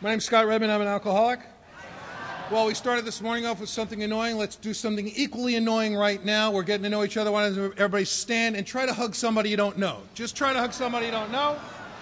My name's Scott Redmond. I'm an alcoholic. Well, we started this morning off with something annoying. Let's do something equally annoying right now. We're getting to know each other. Why don't everybody stand and try to hug somebody you don't know? Just try to hug somebody you don't know.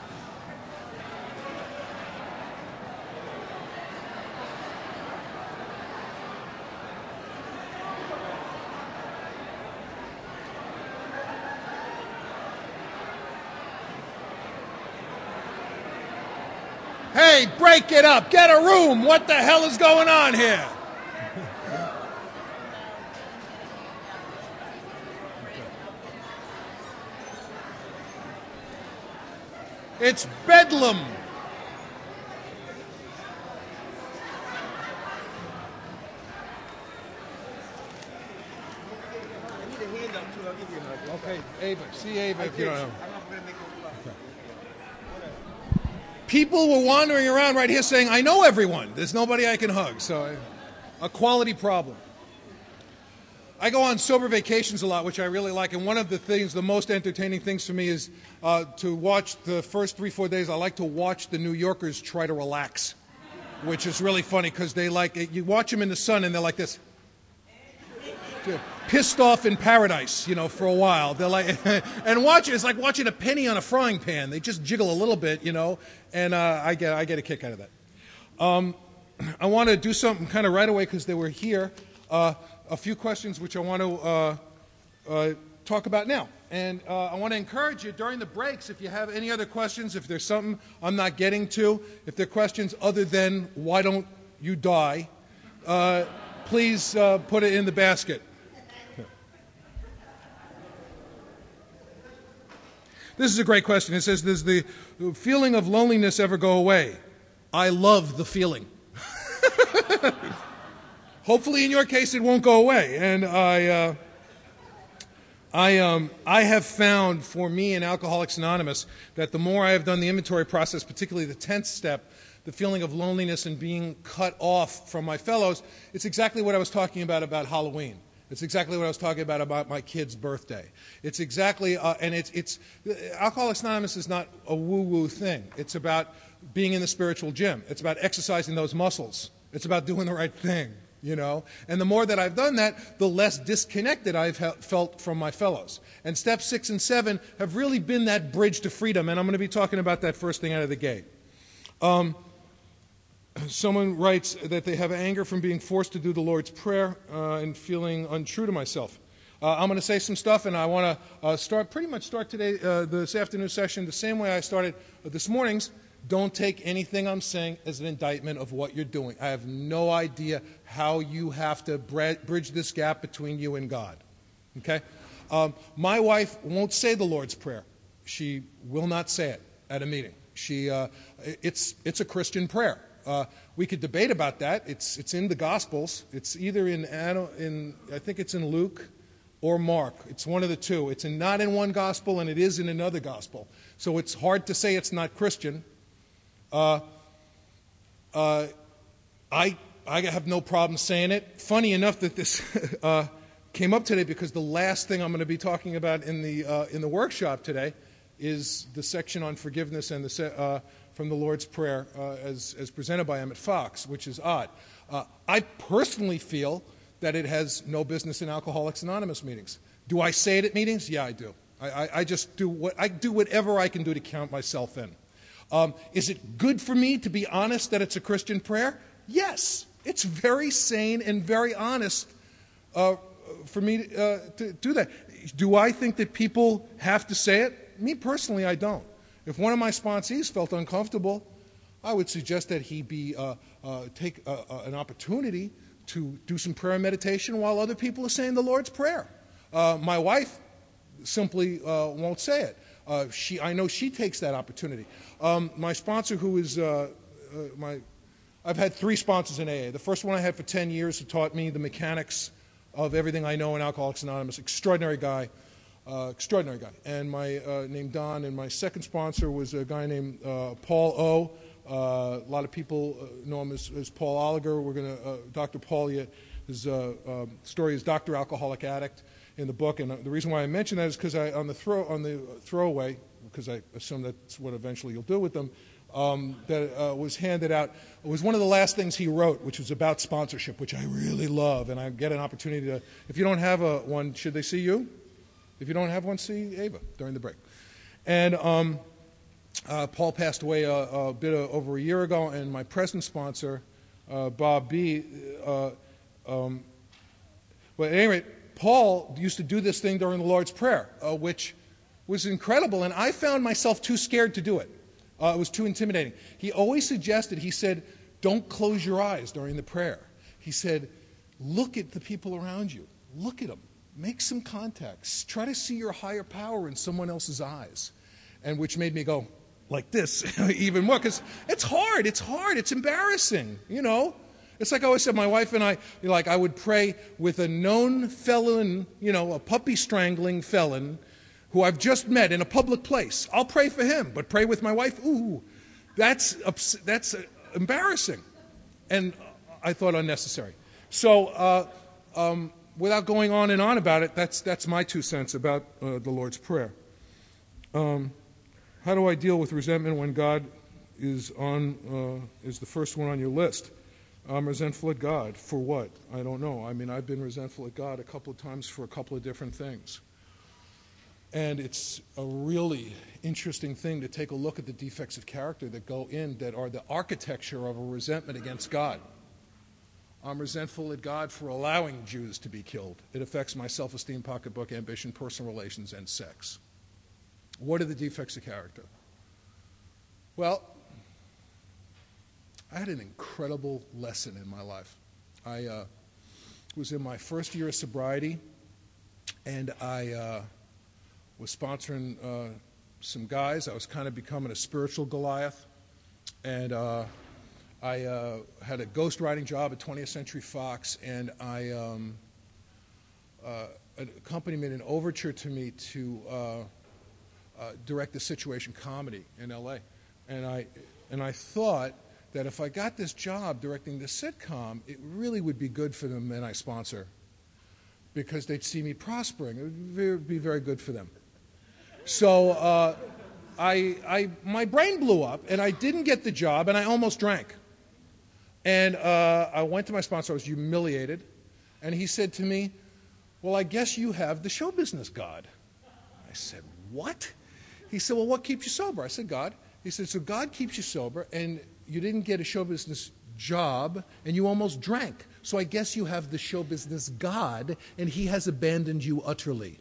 Hey, break it up. Get a room. What the hell is going on here? It's bedlam. I need a hand up too. I'll give you a hug. Okay, Ava. See Ava if you don't know. I'm not going to make it look. People were wandering around right here saying, I know everyone. There's nobody I can hug. So a quality problem. I go on sober vacations a lot, which I really like. And one of the things, the most entertaining things for me is to watch the first 3-4 days. I like to watch the New Yorkers try to relax, which is really funny because they you watch them in the sun and they're like this. Pissed off in paradise, for a while. They're like, and it's like watching a penny on a frying pan. They just jiggle a little bit, and I get a kick out of that. I want to do something kind of right away because they were here. A few questions which I want to talk about now. And I want to encourage you during the breaks, if you have any other questions, if there's something I'm not getting to, if there are questions other than why don't you die, please put it in the basket. This is a great question. It says, does the feeling of loneliness ever go away? I love the feeling. Hopefully in your case it won't go away. And I have found for me in Alcoholics Anonymous that the more I have done the inventory process, particularly the 10th step, the feeling of loneliness and being cut off from my fellows, it's exactly what I was talking about Halloween. It's exactly what I was talking about my kid's birthday. It's exactly, and it's Alcoholics Anonymous is not a woo-woo thing. It's about being in the spiritual gym. It's about exercising those muscles. It's about doing the right thing, And the more that I've done that, the less disconnected I've felt from my fellows. And steps 6 and 7 have really been that bridge to freedom, and I'm going to be talking about that first thing out of the gate. Someone writes that they have anger from being forced to do the Lord's Prayer and feeling untrue to myself. I'm going to say some stuff, and I want to start today, this afternoon session, the same way I started this morning's. Don't take anything I'm saying as an indictment of what you're doing. I have no idea how you have to bridge this gap between you and God. Okay? My wife won't say the Lord's Prayer. She will not say it at a meeting. It's a Christian prayer. We could debate about that. It's in the Gospels. It's either I think it's in Luke or Mark. It's one of the two. It's not in one Gospel and it is in another Gospel. So it's hard to say it's not Christian. I have no problem saying it. Funny enough that this came up today because the last thing I'm going to be talking about in the workshop today is the section on forgiveness and from the Lord's Prayer as presented by Emmett Fox, which is odd. I personally feel that it has no business in Alcoholics Anonymous meetings. Do I say it at meetings? Yeah, I do. I just do whatever I can do to count myself in. Is it good for me to be honest that it's a Christian prayer? Yes. It's very sane and very honest for me to do that. Do I think that people have to say it? Me personally, I don't. If one of my sponsees felt uncomfortable, I would suggest that he take an opportunity to do some prayer and meditation while other people are saying the Lord's Prayer. My wife simply won't say it. I know she takes that opportunity. My sponsor, who is I've had 3 sponsors in AA. The first one I had for 10 years who taught me the mechanics of everything I know in Alcoholics Anonymous. Extraordinary guy. And named Don. And my second sponsor was a guy named Paul O. A lot of people know him as Paul Oliger. Dr. Paul, his story is Dr. Alcoholic Addict in the book. And the reason why I mention that is because on the throwaway, because I assume that's what eventually you'll do with them, that was handed out. It was one of the last things he wrote, which was about sponsorship, which I really love, and I get an opportunity to, if you don't have one, should they see you? If you don't have one, see Ava during the break. And Paul passed away a bit over a year ago, and my present sponsor, Bob B., but at any rate, Paul used to do this thing during the Lord's Prayer, which was incredible, and I found myself too scared to do it. It was too intimidating. He always suggested, he said, don't close your eyes during the prayer. He said, look at the people around you. Look at them. Make some contacts. Try to see your higher power in someone else's eyes. And which made me go like this even more, because it's hard. It's embarrassing, you know. It's like I always said, my wife and I, like I would pray with a known felon, you know, a puppy strangling felon who I've just met in a public place. I'll pray for him, but pray with my wife, ooh, that's embarrassing. And I thought unnecessary. So without going on and on about it, that's my 2 cents about the Lord's Prayer. How do I deal with resentment when God is the first one on your list? I'm resentful at God. For what? I don't know. I mean, I've been resentful at God a couple of times for a couple of different things. And it's a really interesting thing to take a look at the defects of character that go in, that are the architecture of a resentment against God. I'm resentful at God for allowing Jews to be killed. It affects my self-esteem, pocketbook, ambition, personal relations, and sex. What are the defects of character? Well, I had an incredible lesson in my life. I was in my first year of sobriety, and I was sponsoring some guys. I was kind of becoming a spiritual Goliath, and I had a ghostwriting job at 20th Century Fox, and a company made an overture to me to direct the Situation comedy in L.A., and I thought that if I got this job directing the sitcom, it really would be good for the men I sponsor, because they'd see me prospering. It would be very good for them. So my brain blew up, and I didn't get the job, and I almost drank. And I went to my sponsor. I was humiliated. And he said to me, well, I guess you have the show business God. I said, what? He said, well, what keeps you sober? I said, God. He said, so God keeps you sober, and you didn't get a show business job, and you almost drank. So I guess you have the show business God, and he has abandoned you utterly.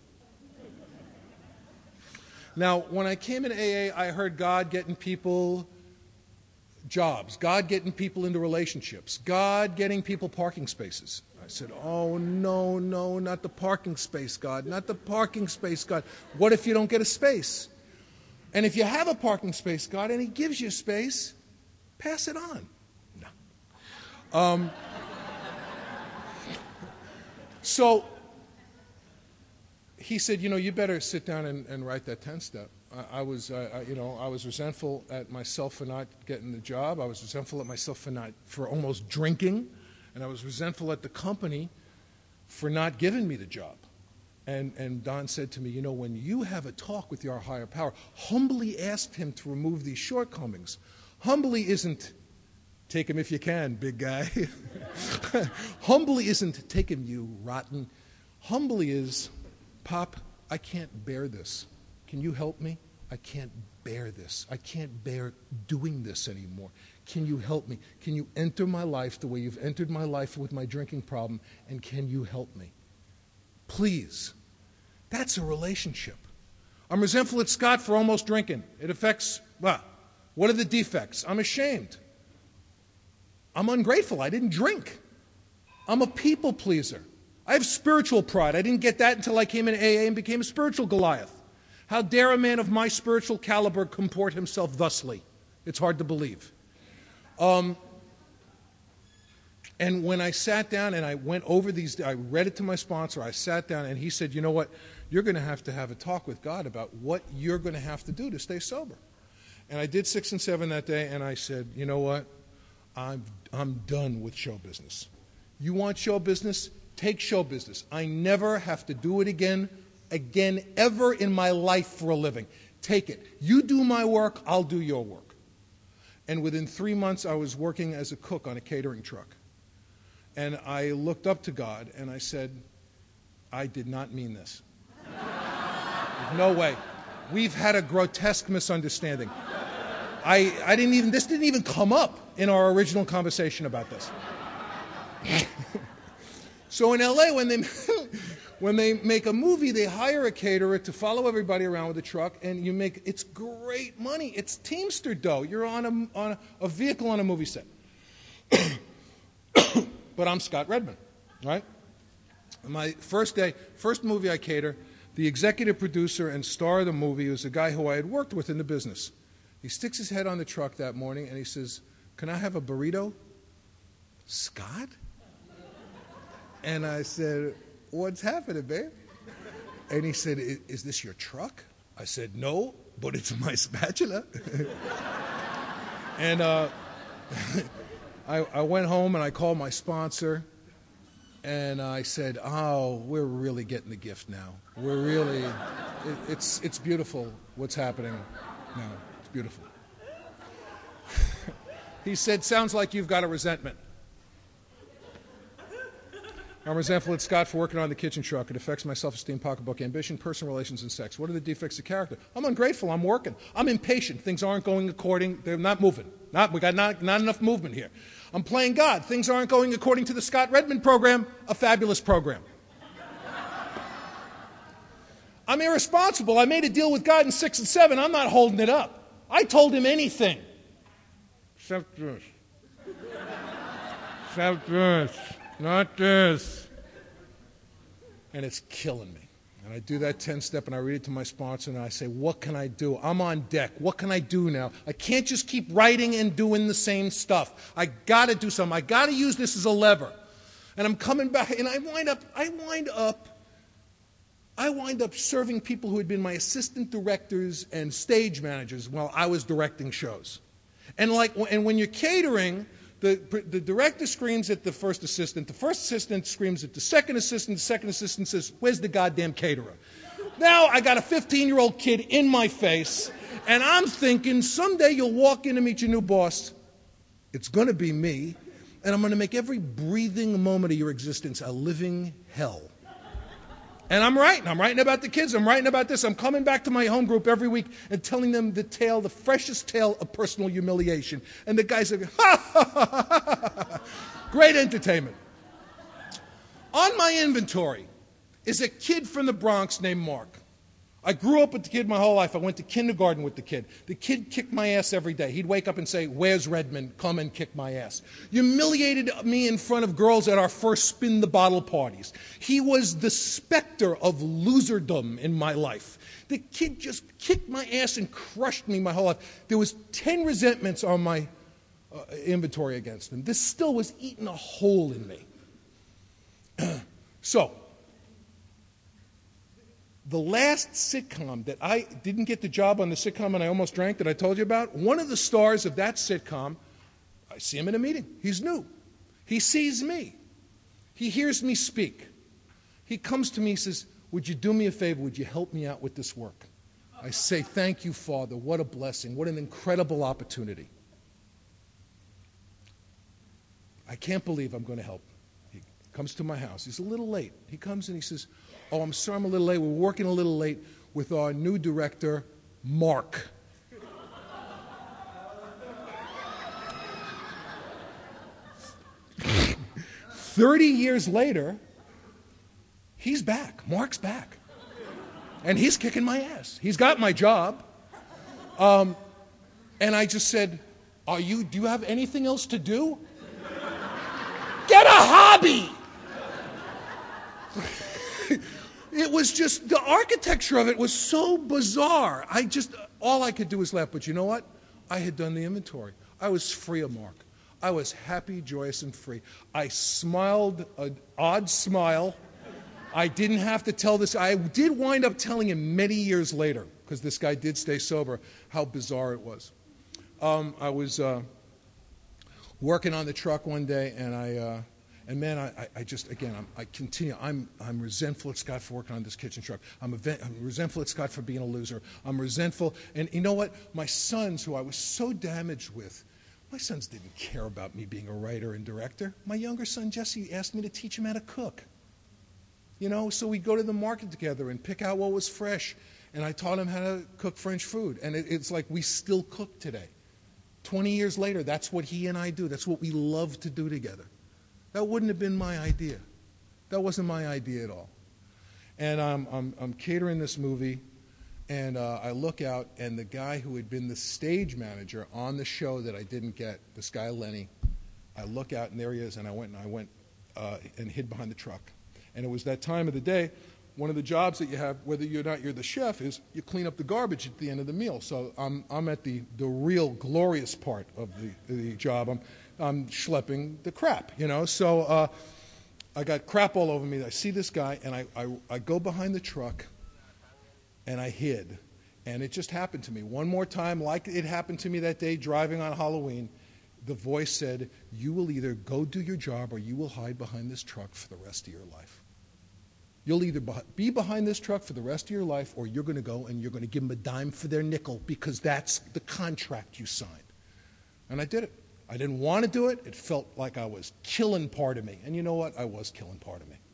Now, when I came in AA, I heard God getting people jobs, God getting people into relationships, God getting people parking spaces. I said, oh, no, not the parking space, God, not the parking space, God. What if you don't get a space? And if you have a parking space, God, and he gives you space, pass it on. No. So he said, you better sit down and write that 10-step. I was resentful at myself for not getting the job. I was resentful at myself for almost drinking, and I was resentful at the company for not giving me the job. And Don said to me, when you have a talk with your higher power, humbly ask him to remove these shortcomings. Humbly isn't take him if you can, big guy. Humbly isn't take him, you rotten. Humbly is, Pop, I can't bear this. Can you help me? I can't bear this. I can't bear doing this anymore. Can you help me? Can you enter my life the way you've entered my life with my drinking problem, and can you help me? Please. That's a relationship. I'm resentful at Scott for almost drinking. It affects, what are the defects? I'm ashamed. I'm ungrateful. I didn't drink. I'm a people pleaser. I have spiritual pride. I didn't get that until I came in AA and became a spiritual Goliath. How dare a man of my spiritual caliber comport himself thusly? It's hard to believe. And when I sat down and I went over these, I read it to my sponsor, I sat down and he said, you know what, you're going to have a talk with God about what you're going to have to do to stay sober. And I did 6 and 7 that day, and I said, you know what, I'm done with show business. You want show business? Take show business. I never have to do it again, ever in my life for a living. Take it. You do my work, I'll do your work. And within 3 months, I was working as a cook on a catering truck. And I looked up to God, and I said, I did not mean this. No way. We've had a grotesque misunderstanding. This didn't even come up in our original conversation about this. So in LA, when they make a movie, they hire a caterer to follow everybody around with a truck, and it's great money. It's Teamster dough. You're on a vehicle on a movie set. But I'm Scott Redman, right? My first movie I cater, the executive producer and star of the movie was a guy who I had worked with in the business. He sticks his head on the truck that morning and he says, "Can I have a burrito?" Scott? And I said, "What's happening, babe?" And he said, "Is this your truck?" I said, "No, but it's my spatula." And I went home and I called my sponsor and I said, "Oh, we're really getting the gift now. We're really, it's beautiful what's happening now. It's beautiful." He said, "Sounds like you've got a resentment." I'm resentful at Scott for working on the kitchen truck. It affects my self-esteem, pocketbook, ambition, personal relations, and sex. What are the defects of character? I'm ungrateful. I'm working. I'm impatient. Things aren't going according. They're not moving. We got not enough movement here. I'm playing God. Things aren't going according to the Scott Redman program, a fabulous program. I'm irresponsible. I made a deal with God in 6 and 7. I'm not holding it up. I told him anything. Except this. Except this. Not this. And it's killing me. And I do that 10-step and I read it to my sponsor and I say, what can I do? I'm on deck. What can I do now? I can't just keep writing and doing the same stuff. I got to do something. I got to use this as a lever. And I'm coming back and I wind up serving people who had been my assistant directors and stage managers while I was directing shows. And when you're catering, the director screams at the first assistant screams at the second assistant says, "Where's the goddamn caterer?" Now I got a 15-year-old kid in my face, and I'm thinking, someday you'll walk in to meet your new boss. It's going to be me, and I'm going to make every breathing moment of your existence a living hell. And I'm writing about the kids. I'm writing about this. I'm coming back to my home group every week and telling them the freshest tale of personal humiliation. And the guys are, ha, ha, ha, ha, ha. Great entertainment. On my inventory is a kid from the Bronx named Mark. I grew up with the kid my whole life. I went to kindergarten with the kid. The kid kicked my ass every day. He'd wake up and say, "Where's Redman? Come and kick my ass." Humiliated me in front of girls at our first spin the bottle parties. He was the specter of loserdom in my life. The kid just kicked my ass and crushed me my whole life. There was 10 resentments on my inventory against him. This still was eating a hole in me. So, the last sitcom that I didn't get the job on, the sitcom and I almost drank that I told you about, one of the stars of that sitcom, I see him in a meeting. He's new. He sees me. He hears me speak. He comes to me and says, "Would you do me a favor? Would you help me out with this work?" I say, "Thank you, Father. What a blessing. What an incredible opportunity. I can't believe I'm going to help." He comes to my house. He's a little late. He comes and he says, "Oh, I'm sorry I'm a little late. We're working a little late with our new director, Mark." 30 years later, he's back. Mark's back. And he's kicking my ass. He's got my job. And I just said, do you have anything else to do? Get a hobby! It was just, the architecture of it was so bizarre. All I could do was laugh. But you know what? I had done the inventory. I was free of Mark. I was happy, joyous, and free. I smiled an odd smile. I didn't have to tell this. I did wind up telling him many years later, because this guy did stay sober, how bizarre it was. I was working on the truck one day, and And man, I just, again, I continue. I'm resentful at Scott for working on this kitchen truck. I'm resentful at Scott for being a loser. I'm resentful. And you know what? My sons, who I was so damaged with, my sons didn't care about me being a writer and director. My younger son, Jesse, asked me to teach him how to cook. You know, so we'd go to the market together and pick out what was fresh. And I taught him how to cook French food. And it's like we still cook today. 20 years later, that's what he and I do. That's what we love to do together. That wouldn't have been my idea. That wasn't my idea at all. And I'm catering this movie, and I look out, and the guy who had been the stage manager on the show that I didn't get, this guy Lenny, I look out, and there he is, and I went and hid behind the truck. And it was that time of the day. One of the jobs that you have, whether you're the chef, is you clean up the garbage at the end of the meal. So I'm at the real glorious part of the job. I'm schlepping the crap, you know. So I got crap all over me. I see this guy, and I go behind the truck, and I hid. And it just happened to me. One more time, like it happened to me that day driving on Halloween, the voice said, you will either go do your job or you will hide behind this truck for the rest of your life. You'll either be behind this truck for the rest of your life, or you're going to go and you're going to give them a dime for their nickel, because that's the contract you signed. And I did it. I didn't want to do it. It felt like I was killing part of me. And you know what? I was killing part of me.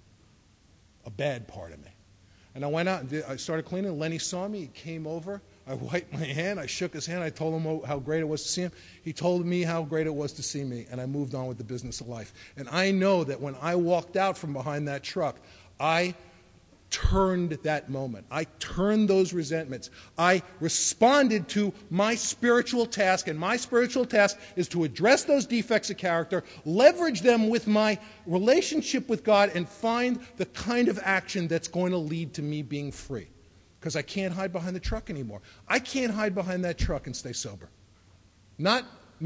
A bad part of me. And I went out and I started cleaning. Lenny saw me. He came over. I wiped my hand. I shook his hand. I told him how great it was to see him. He told me how great it was to see me. And I moved on with the business of life. And I know that when I walked out from behind that truck, I turned that moment. I turned those resentments. I responded to my spiritual task, and my spiritual task is to address those defects of character, leverage them with my relationship with God, and find the kind of action that's going to lead to me being free. Because I can't hide behind the truck anymore. I can't hide behind that truck and stay sober. Not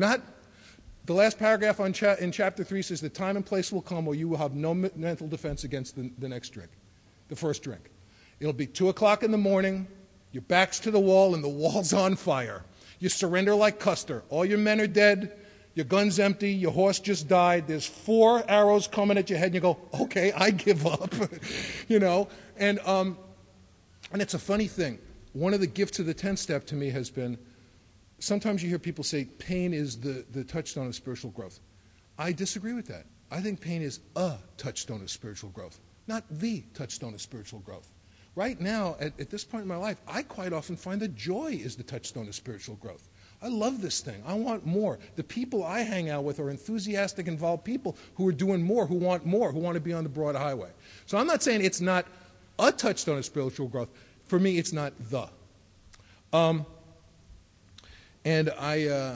the last paragraph in chapter 3 says, the time and place will come where you will have no mental defense against the next drink, the first drink. It'll be 2 o'clock in the morning, your back's to the wall, and the wall's on fire. You surrender like Custer. All your men are dead, your gun's empty, your horse just died, there's 4 arrows coming at your head, and you go, okay, I give up. You know, and it's a funny thing. One of the gifts of the 10-step to me has been, sometimes you hear people say pain is the touchstone of spiritual growth. I disagree with that. I think pain is a touchstone of spiritual growth, not the touchstone of spiritual growth. Right now, at this point in my life, I quite often find that joy is the touchstone of spiritual growth. I love this thing. I want more. The people I hang out with are enthusiastic, involved people who are doing more, who want to be on the broad highway. So I'm not saying it's not a touchstone of spiritual growth. For me, it's not the. And I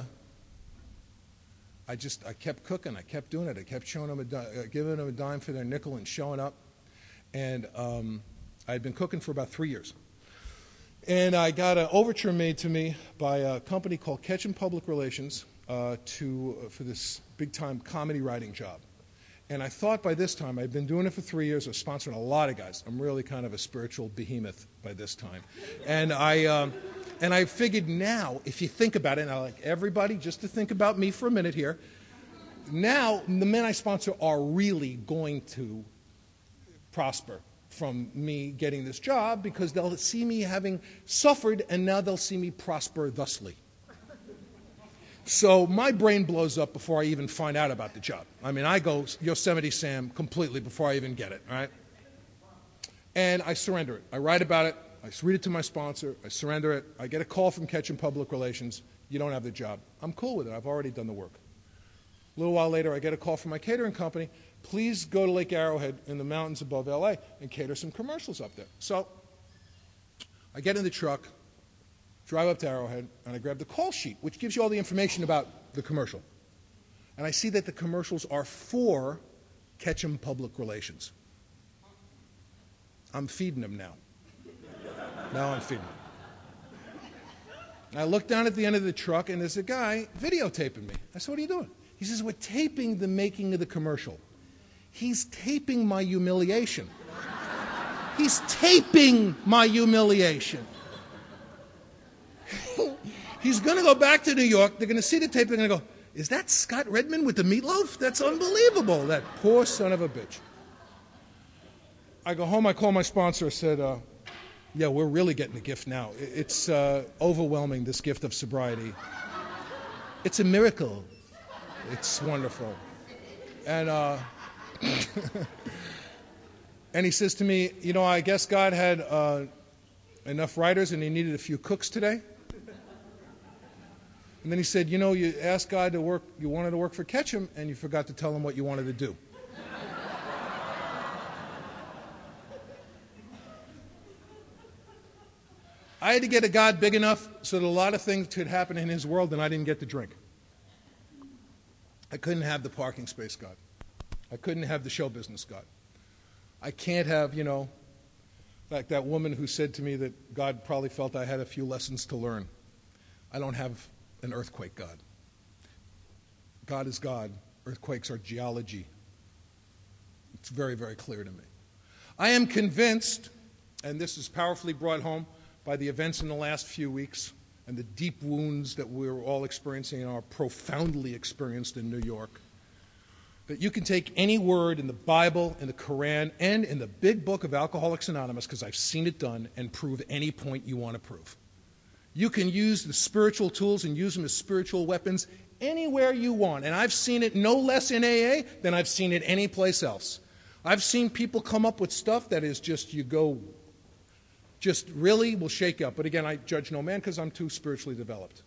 kept cooking. I kept doing it. I kept showing them giving them a dime for their nickel and showing up. And I'd been cooking for about 3 years. And I got an overture made to me by a company called Ketchum Public Relations for this big-time comedy writing job. And I thought by this time, I'd been doing it for 3 years. I was sponsoring a lot of guys. I'm really kind of a spiritual behemoth by this time. And I figured now, if you think about it, and I like everybody just to think about me for a minute here, now the men I sponsor are really going to prosper from me getting this job, because they'll see me having suffered, and now they'll see me prosper thusly. So my brain blows up before I even find out about the job. I mean, I go Yosemite Sam completely before I even get it, all right? And I surrender it. I write about it. I read it to my sponsor. I surrender it. I get a call from Ketchum Public Relations. You don't have the job. I'm cool with it. I've already done the work. A little while later, I get a call from my catering company. Please go to Lake Arrowhead in the mountains above L.A. and cater some commercials up there. So I get in the truck, drive up to Arrowhead, and I grab the call sheet, which gives you all the information about the commercial. And I see that the commercials are for Ketchum Public Relations. I'm feeding them now. Now I'm feeding them. I look down at the end of the truck, and there's a guy videotaping me. I said, what are you doing? He says, we're taping the making of the commercial. He's taping my humiliation. He's taping my humiliation. He's going to go back to New York. They're going to see the tape. They're going to go, is that Scott Redmond with the meatloaf? That's unbelievable, that poor son of a bitch. I go home, I call my sponsor, I said, yeah, we're really getting a gift now. It's overwhelming, this gift of sobriety. It's a miracle. It's wonderful. And and he says to me, you know, I guess God had enough writers and he needed a few cooks today. And then he said, you know, you asked God to work, you wanted to work for Ketchum, and you forgot to tell him what you wanted to do. I had to get a God big enough so that a lot of things could happen in his world and I didn't get to drink. I couldn't have the parking space God. I couldn't have the show business God. I can't have, you know, like that woman who said to me that God probably felt I had a few lessons to learn. I don't have an earthquake God. God is God. Earthquakes are geology. It's very, very clear to me. I am convinced, and this is powerfully brought home by the events in the last few weeks and the deep wounds that we're all experiencing and are profoundly experienced in New York, that you can take any word in the Bible, in the Quran, and in the big book of Alcoholics Anonymous, because I've seen it done, and prove any point you want to prove. You can use the spiritual tools and use them as spiritual weapons anywhere you want. And I've seen it no less in AA than I've seen it any place else. I've seen people come up with stuff that is just, you go, just really will shake you up. But again, I judge no man because I'm too spiritually developed.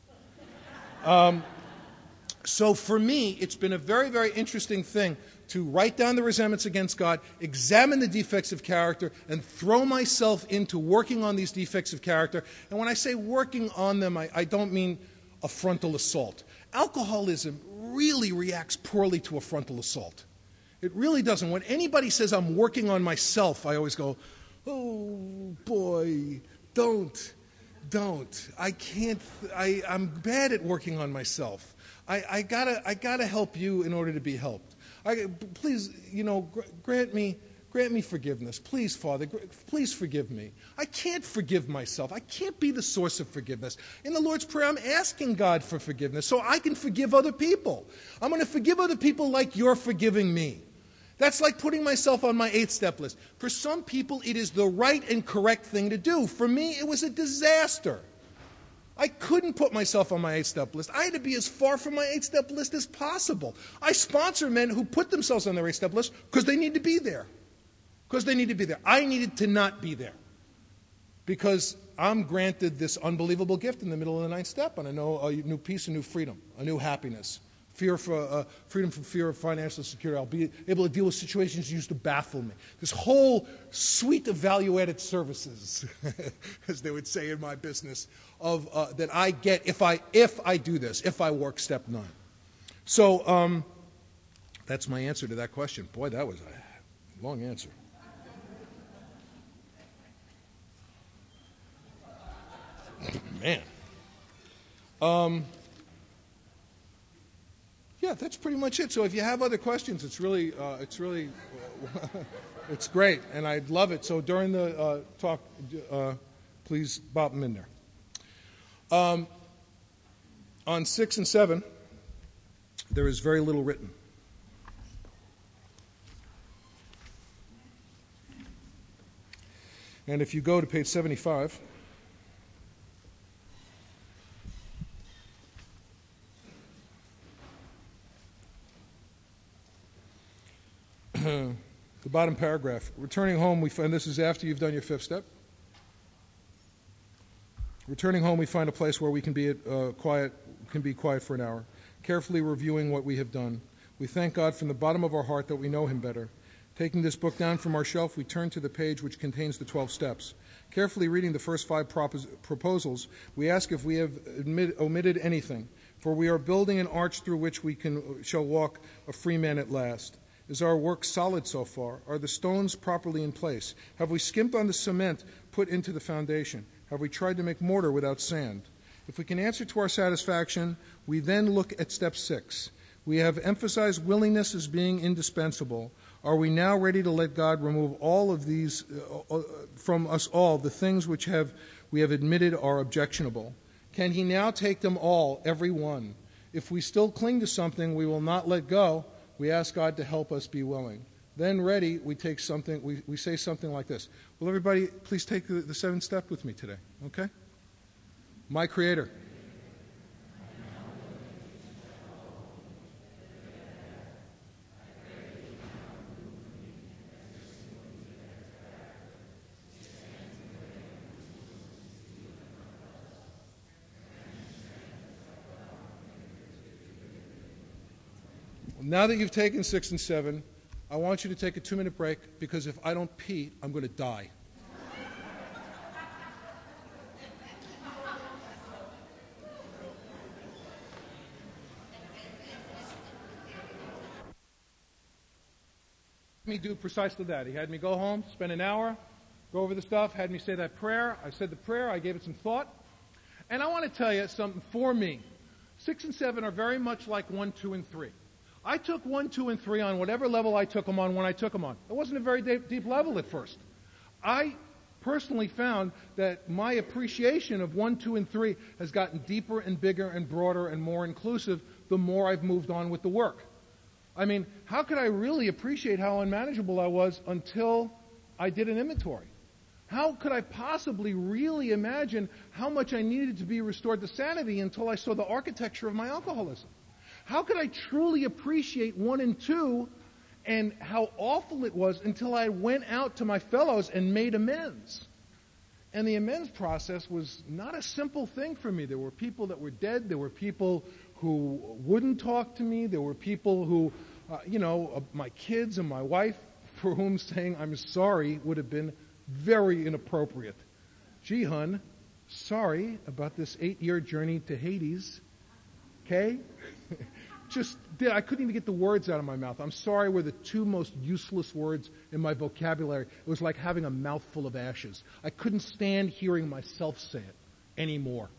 So for me, it's been a very, very interesting thing to write down the resentments against God, examine the defects of character, and throw myself into working on these defects of character. And when I say working on them, I don't mean a frontal assault. Alcoholism really reacts poorly to a frontal assault. It really doesn't. When anybody says I'm working on myself, I always go, oh boy, don't. I can't, I'm bad at working on myself. I gotta help you in order to be helped. Please, you know, grant me forgiveness. Please, Father, please forgive me. I can't forgive myself. I can't be the source of forgiveness. In the Lord's Prayer, I'm asking God for forgiveness so I can forgive other people. I'm going to forgive other people like you're forgiving me. That's like putting myself on my 8-step list. For some people, it is the right and correct thing to do. For me, it was a disaster. I couldn't put myself on my 8-step list. I had to be as far from my 8-step list as possible. I sponsor men who put themselves on their 8-step list because they need to be there. I needed to not be there because I'm granted this unbelievable gift in the middle of the 9th step, and I know a new peace, a new freedom, a new happiness. Freedom from fear of financial security. I'll be able to deal with situations used to baffle me. This whole suite of value-added services, as they would say in my business, that I get if I do this, if I work step 9. So that's my answer to that question. Boy, that was a long answer. Man. Yeah, that's pretty much it. So if you have other questions, it's really, it's great, and I'd love it. So during the talk, please bop them in there. On 6 and 7, there is very little written. And if you go to page 75, the bottom paragraph. Returning home, we find, this is after you've done your 5th step. Returning home, we find a place where we can be quiet for an hour, carefully reviewing what we have done. We thank God from the bottom of our heart that we know Him better. Taking this book down from our shelf, we turn to the page which contains the 12 steps. Carefully reading the first 5 proposals, we ask if we have omitted anything, for we are building an arch through which we shall walk a free man at last. Is our work solid so far? Are the stones properly in place? Have we skimped on the cement put into the foundation? Have we tried to make mortar without sand? If we can answer to our satisfaction, we then look at step 6. We have emphasized willingness as being indispensable. Are we now ready to let God remove all of these from us all, the things which we have admitted are objectionable? Can He now take them all, every one, If we still cling to something, we will not let go. We ask God to help us be willing. Then ready, we take something, we say something like this. Will everybody please take the seventh step with me today, okay? My Creator. Now that you've taken 6 and 7, I want you to take a 2-minute break, because if I don't pee, I'm going to die. Me do precisely that. He had me go home, spend an hour, go over the stuff, had me say that prayer. I said the prayer, I gave it some thought. And I want to tell you something for me. 6 and 7 are very much like 1, 2, and 3. I took 1, 2, and 3 on whatever level I took them on when I took them on. It wasn't a very deep level at first. I personally found that my appreciation of 1, 2, and 3 has gotten deeper and bigger and broader and more inclusive the more I've moved on with the work. I mean, how could I really appreciate how unmanageable I was until I did an inventory? How could I possibly really imagine how much I needed to be restored to sanity until I saw the architecture of my alcoholism? How could I truly appreciate 1 and 2 and how awful it was until I went out to my fellows and made amends? And the amends process was not a simple thing for me. There were people that were dead. There were people who wouldn't talk to me. There were people who, my kids and my wife, for whom saying I'm sorry would have been very inappropriate. Gee, hun, sorry about this 8-year journey to Hades. Okay? I couldn't even get the words out of my mouth. I'm sorry were the 2 most useless words in my vocabulary. It was like having a mouthful of ashes. I couldn't stand hearing myself say it anymore.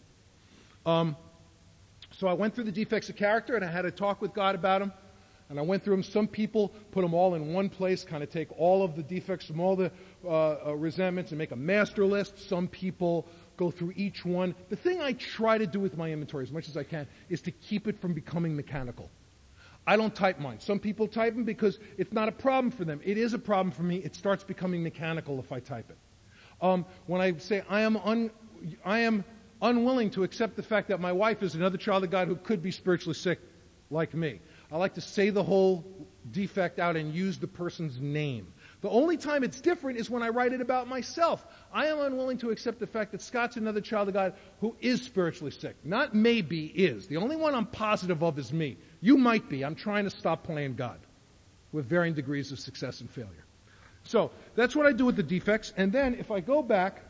So I went through the defects of character, and I had a talk with God about them. And I went through them. Some people put them all in one place, kind of take all of the defects from all the resentments and make a master list. Some people go through each one. The thing I try to do with my inventory as much as I can is to keep it from becoming mechanical. I don't type mine. Some people type them because it's not a problem for them. It is a problem for me. It starts becoming mechanical if I type it. When I say I am unwilling to accept the fact that my wife is another child of God who could be spiritually sick like me, I like to say the whole defect out and use the person's name. The only time it's different is when I write it about myself. I am unwilling to accept the fact that Scott's another child of God who is spiritually sick. Not maybe, is. The only one I'm positive of is me. You might be. I'm trying to stop playing God with varying degrees of success and failure. So that's what I do with the defects. And then if I go back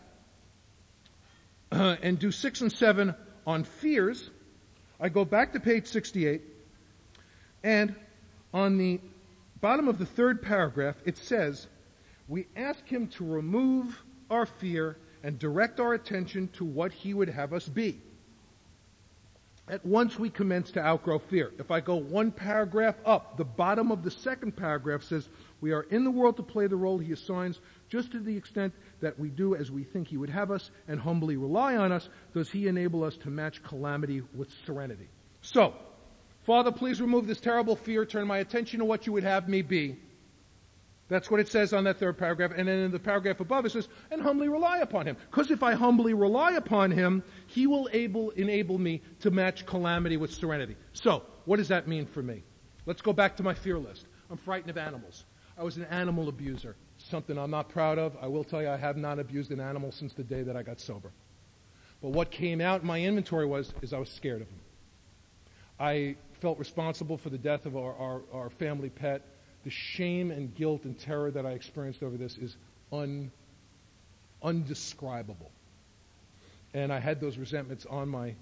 and do 6 and 7 on fears, I go back to page 68, and on the bottom of the 3rd paragraph, it says, we ask him to remove our fear and direct our attention to what he would have us be. At once we commence to outgrow fear. If I go 1 paragraph up, the bottom of the 2nd paragraph says, we are in the world to play the role he assigns, just to the extent that we do as we think he would have us and humbly rely on us, does he enable us to match calamity with serenity. So, Father, please remove this terrible fear, turn my attention to what you would have me be. That's what it says on that 3rd paragraph. And then in the paragraph above it says, and humbly rely upon him. Because if I humbly rely upon him, he will enable me to match calamity with serenity. So, what does that mean for me? Let's go back to my fear list. I'm frightened of animals. I was an animal abuser. Something I'm not proud of. I will tell you I have not abused an animal since the day that I got sober. But what came out in my inventory is I was scared of them. I felt responsible for the death of our family pet. The shame and guilt and terror that I experienced over this is undescribable. And I had those resentments on my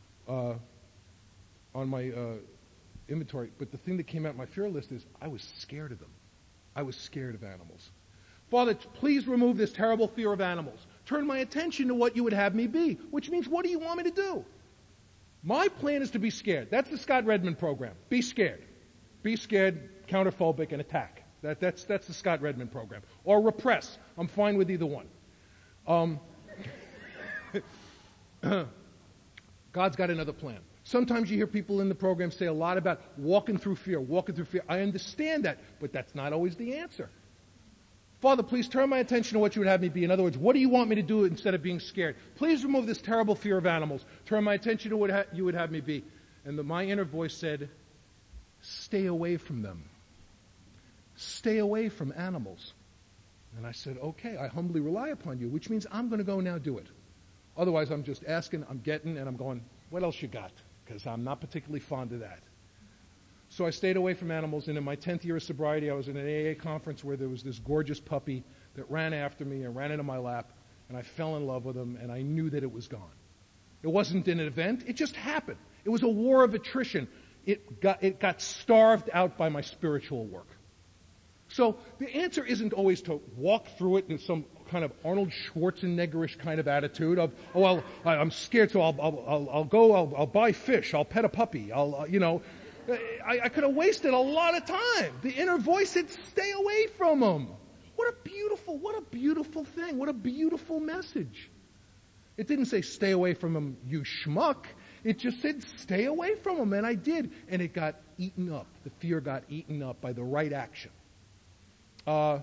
inventory. But the thing that came out in my fear list is I was scared of them. I was scared of animals. Father, please remove this terrible fear of animals. Turn my attention to what you would have me be, which means what do you want me to do? My plan is to be scared. That's the Scott Redmond program. Be scared. Be scared, counterphobic, and attack. That's the Scott Redmond program. Or repress. I'm fine with either one. God's got another plan. Sometimes you hear people in the program say a lot about walking through fear, walking through fear. I understand that, but that's not always the answer. Father, please turn my attention to what you would have me be. In other words, what do you want me to do instead of being scared? Please remove this terrible fear of animals. Turn my attention to what you would have me be. And my inner voice said, stay away from them. Stay away from animals. And I said, okay, I humbly rely upon you, which means I'm going to go now do it. Otherwise, I'm just asking, I'm getting, and I'm going, what else you got? Because I'm not particularly fond of that. So I stayed away from animals, and in my 10th year of sobriety, I was in an AA conference where there was this gorgeous puppy that ran after me and ran into my lap, and I fell in love with him, and I knew that it was gone. It wasn't an event, it just happened. It was a war of attrition. It got starved out by my spiritual work. So the answer isn't always to walk through it in some kind of Arnold Schwarzenegger-ish kind of attitude of, I'm scared, so I'll buy fish, I'll pet a puppy, I could have wasted a lot of time. The inner voice said, stay away from them. What a beautiful thing. What a beautiful message. It didn't say, stay away from them, you schmuck. It just said, stay away from them. And I did. And it got eaten up. The fear got eaten up by the right action. I'm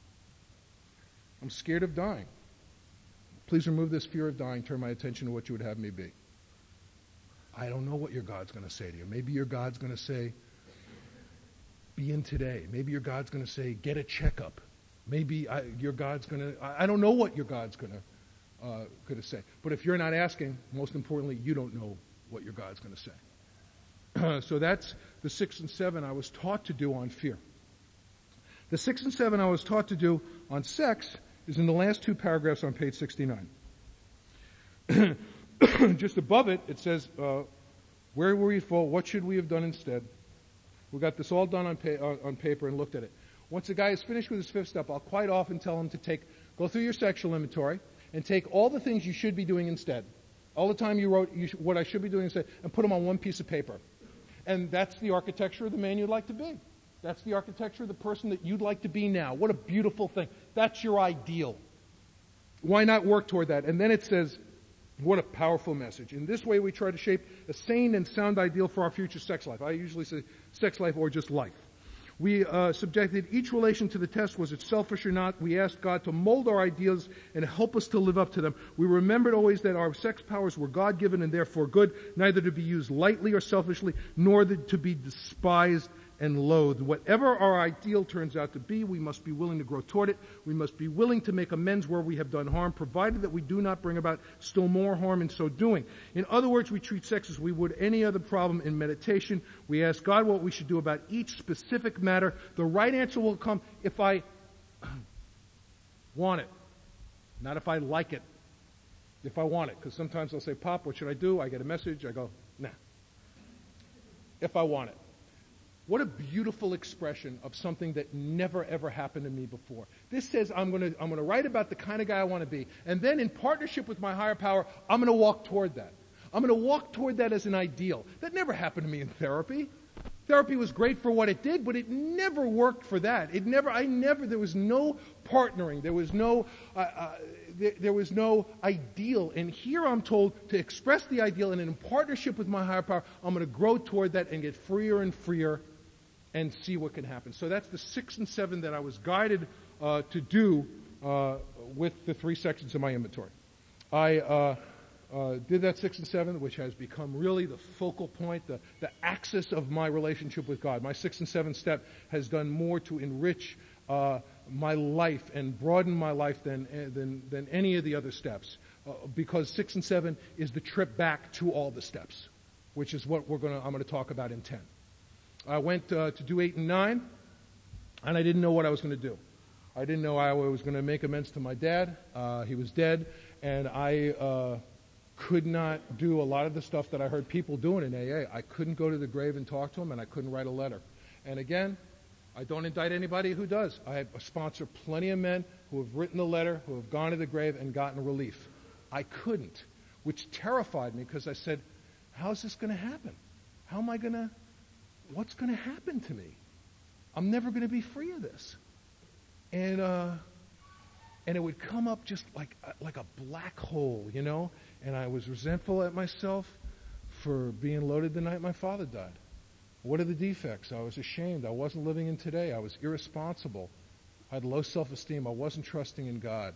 scared of dying. Please remove this fear of dying. Turn my attention to what you would have me be. I don't know what your God's going to say to you. Maybe your God's going to say, be in today. Maybe your God's going to say, get a checkup. Maybe your God's going to, I don't know what your God's going to say. But if you're not asking, most importantly, you don't know what your God's going to say. So that's the 6 and 7 I was taught to do on fear. The 6 and 7 I was taught to do on sex is in the last 2 paragraphs on page 69. Just above it, it says, where were we full? What should we have done instead? We got this all done on paper and looked at it. Once a guy is finished with his 5th step, I'll quite often tell him to go through your sexual inventory and take all the things you should be doing instead. All the time you wrote what I should be doing instead, and put them on one piece of paper. And that's the architecture of the man you'd like to be. That's the architecture of the person that you'd like to be now. What a beautiful thing. That's your ideal. Why not work toward that? And then it says, what a powerful message. In this way, we try to shape a sane and sound ideal for our future sex life. I usually say sex life or just life. We subjected each relation to the test, was it selfish or not? We asked God to mold our ideals and help us to live up to them. We remembered always that our sex powers were God-given and therefore good, neither to be used lightly or selfishly, nor to be despised and loathed. Whatever our ideal turns out to be, we must be willing to grow toward it. We must be willing to make amends where we have done harm, provided that we do not bring about still more harm in so doing. In other words, we treat sex as we would any other problem in meditation. We ask God what we should do about each specific matter. The right answer will come if I want it, not if I like it. If I want it, because sometimes I'll say, Pop, what should I do? I get a message. I go, nah. If I want it. What a beautiful expression of something that never ever happened to me before. This says I'm going to write about the kind of guy I want to be, and then in partnership with my higher power, I'm going to walk toward that. I'm going to walk toward that as an ideal. That never happened to me in therapy. Therapy was great for what it did, but it never worked for that. There was no partnering. There was no ideal. And here I'm told to express the ideal, and in partnership with my higher power, I'm going to grow toward that and get freer and freer and see what can happen. So that's the 6 and 7 that I was guided to do with the 3 sections of my inventory. I did that 6 and 7, which has become really the focal point, the axis of my relationship with God. My 6 and 7 step has done more to enrich my life and broaden my life than any of the other steps, because 6 and 7 is the trip back to all the steps, which is what I'm going to talk about in 10. I went to do 8 and 9, and I didn't know what I was going to do. I didn't know I was going to make amends to my dad. He was dead, and I could not do a lot of the stuff that I heard people doing in AA. I couldn't go to the grave and talk to him, and I couldn't write a letter. And again, I don't indict anybody who does. I sponsor plenty of men who have written the letter, who have gone to the grave and gotten relief. I couldn't, which terrified me, because I said, how's this going to happen? What's going to happen to me? I'm never going to be free of this. And it would come up just like a black hole, And I was resentful at myself for being loaded the night my father died. What are the defects? I was ashamed. I wasn't living in today. I was irresponsible. I had low self-esteem. I wasn't trusting in God.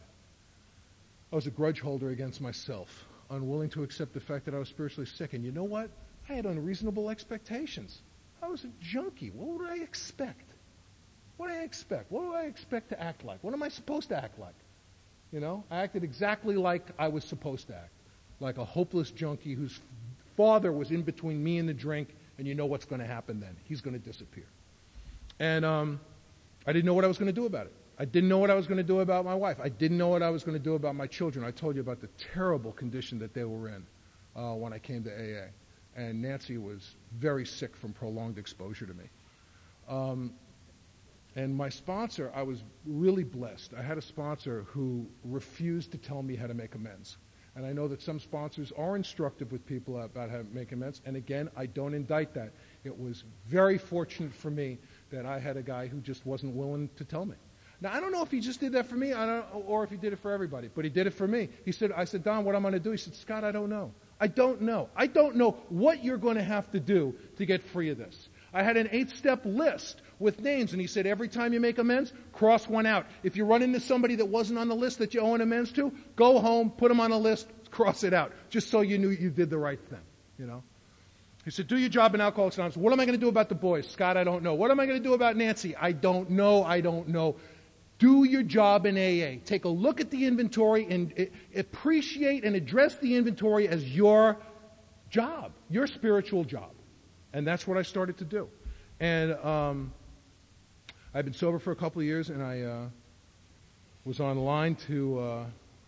I was a grudge holder against myself, unwilling to accept the fact that I was spiritually sick. And you know what? I had unreasonable expectations. I was a junkie. What would I expect? What do I expect? What do I expect to act like? What am I supposed to act like? You know, I acted exactly like I was supposed to act, like a hopeless junkie whose father was in between me and the drink, and you know what's going to happen then. He's going to disappear. And I didn't know what I was going to do about it. I didn't know what I was going to do about my wife. I didn't know what I was going to do about my children. I told you about the terrible condition that they were in when I came to AA. And Nancy was very sick from prolonged exposure to me. And my sponsor, I was really blessed. I had a sponsor who refused to tell me how to make amends. And I know that some sponsors are instructive with people about how to make amends. And again, I don't indict that. It was very fortunate for me that I had a guy who just wasn't willing to tell me. Now, I don't know if he just did that for me or if he did it for everybody, but he did it for me. I said, Don, what am I going to do? He said, Scott, I don't know. I don't know. I don't know what you're going to have to do to get free of this. I had an 8-step list with names, and he said, every time you make amends, cross one out. If you run into somebody that wasn't on the list that you owe an amends to, go home, put them on a list, cross it out, just so you knew you did the right thing, you know. He said, do your job in Alcoholics Anonymous. What am I going to do about the boys? Scott, I don't know. What am I going to do about Nancy? I don't know. Do your job in AA. Take a look at the inventory and appreciate and address the inventory as your job, your spiritual job. And that's what I started to do. And I've been sober for a couple of years, and I was online to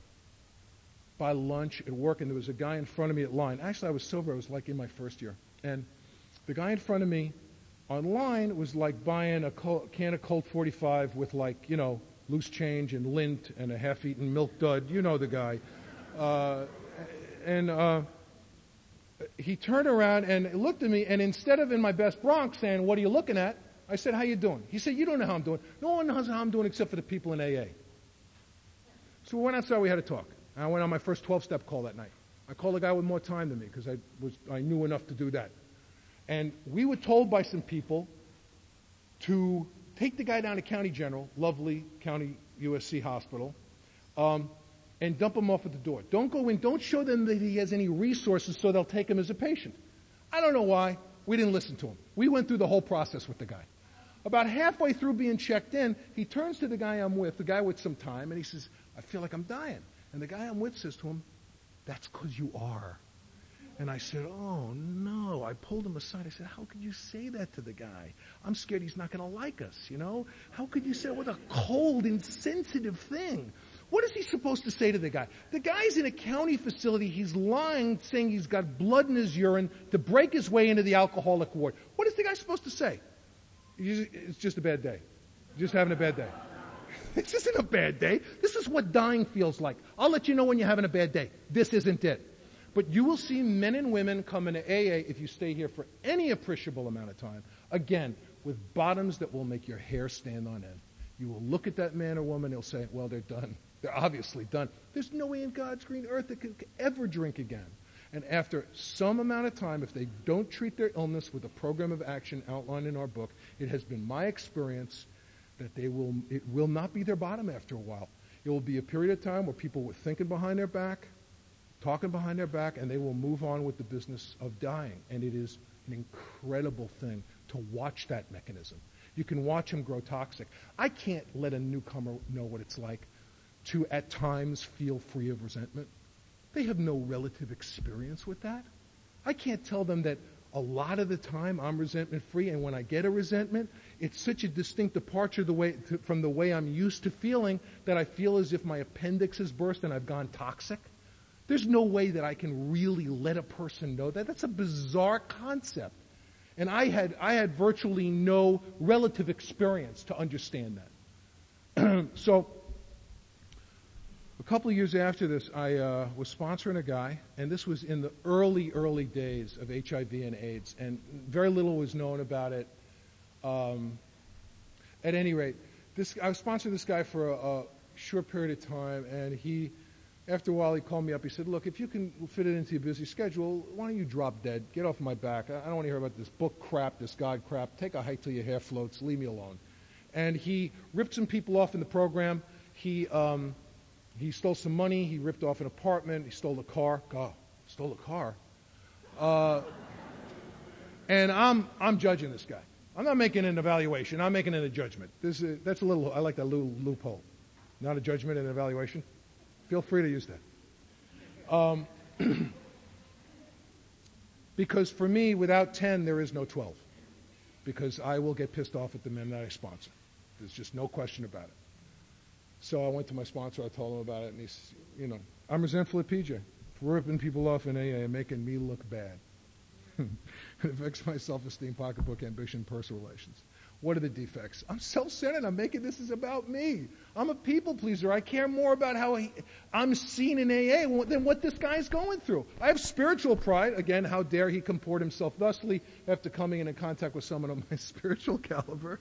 buy lunch at work, and there was a guy in front of me at line. Actually, I was sober. I was like in my first year. And the guy in front of me online was like buying a can of Colt 45 with like, you know, loose change and lint and a half-eaten milk dud. You know the guy. He turned around and looked at me, and instead of in my best Bronx saying, what are you looking at? I said, how you doing? He said, you don't know how I'm doing. No one knows how I'm doing except for the people in AA. So we went outside, we had a talk. And I went on my first 12-step call that night. I called a guy with more time than me because I knew enough to do that. And we were told by some people to take the guy down to County General, lovely County USC Hospital, and dump him off at the door. Don't go in. Don't show them that he has any resources so they'll take him as a patient. I don't know why. We didn't listen to him. We went through the whole process with the guy. About halfway through being checked in, he turns to the guy I'm with, the guy with some time, and he says, I feel like I'm dying. And the guy I'm with says to him, that's because you are. And I said, oh, no. I pulled him aside. I said, how could you say that to the guy? I'm scared he's not going to like us, you know? How could you say it with a cold, insensitive thing? What is he supposed to say to the guy? The guy's in a county facility. He's lying, saying he's got blood in his urine to break his way into the alcoholic ward. What is the guy supposed to say? It's just a bad day. Just having a bad day. This isn't a bad day. This is what dying feels like. I'll let you know when you're having a bad day. This isn't it. But you will see men and women come into AA if you stay here for any appreciable amount of time, again, with bottoms that will make your hair stand on end. You will look at that man or woman, they'll say, well, they're done. They're obviously done. There's no way in God's green earth that could ever drink again. And after some amount of time, if they don't treat their illness with a program of action outlined in our book, it has been my experience that it will not be their bottom after a while. It will be a period of time where people were thinking behind their back, talking behind their back, and they will move on with the business of dying. And it is an incredible thing to watch that mechanism. You can watch them grow toxic. I can't let a newcomer know what it's like to, at times, feel free of resentment. They have no relative experience with that. I can't tell them that a lot of the time I'm resentment-free, and when I get a resentment, it's such a distinct departure from the way I'm used to feeling that I feel as if my appendix has burst and I've gone toxic. There's no way that I can really let a person know that. That's a bizarre concept. And I had virtually no relative experience to understand that. So a couple of years after this, I was sponsoring a guy, and this was in the early days of HIV and AIDS, and very little was known about it. At any rate, I was sponsoring this guy for a short period of time, and he After a while, he called me up. He said, look, if you can fit it into your busy schedule, why don't you drop dead? Get off my back. I don't want to hear about this book crap, this God crap. Take a hike till your hair floats. Leave me alone. And he ripped some people off in the program. He stole some money. He ripped off an apartment. He stole a car. God, stole a car. And I'm judging this guy. I'm not making an evaluation. I'm making it a judgment. That's a little. I like that little loophole. Not a judgment and an evaluation. Feel free to use that. Because for me, without 10, there is no 12. Because I will get pissed off at the men that I sponsor. There's just no question about it. So I went to my sponsor. I told him about it, and he's, I'm resentful at PJ for ripping people off in AA and making me look bad. It affects my self-esteem, pocketbook, ambition, personal relations. What are the defects? I'm self-centered. I'm making this is about me. I'm a people pleaser. I care more about how I'm seen in AA than what this guy's going through. I have spiritual pride. Again, how dare he comport himself thusly after coming into contact with someone of my spiritual caliber.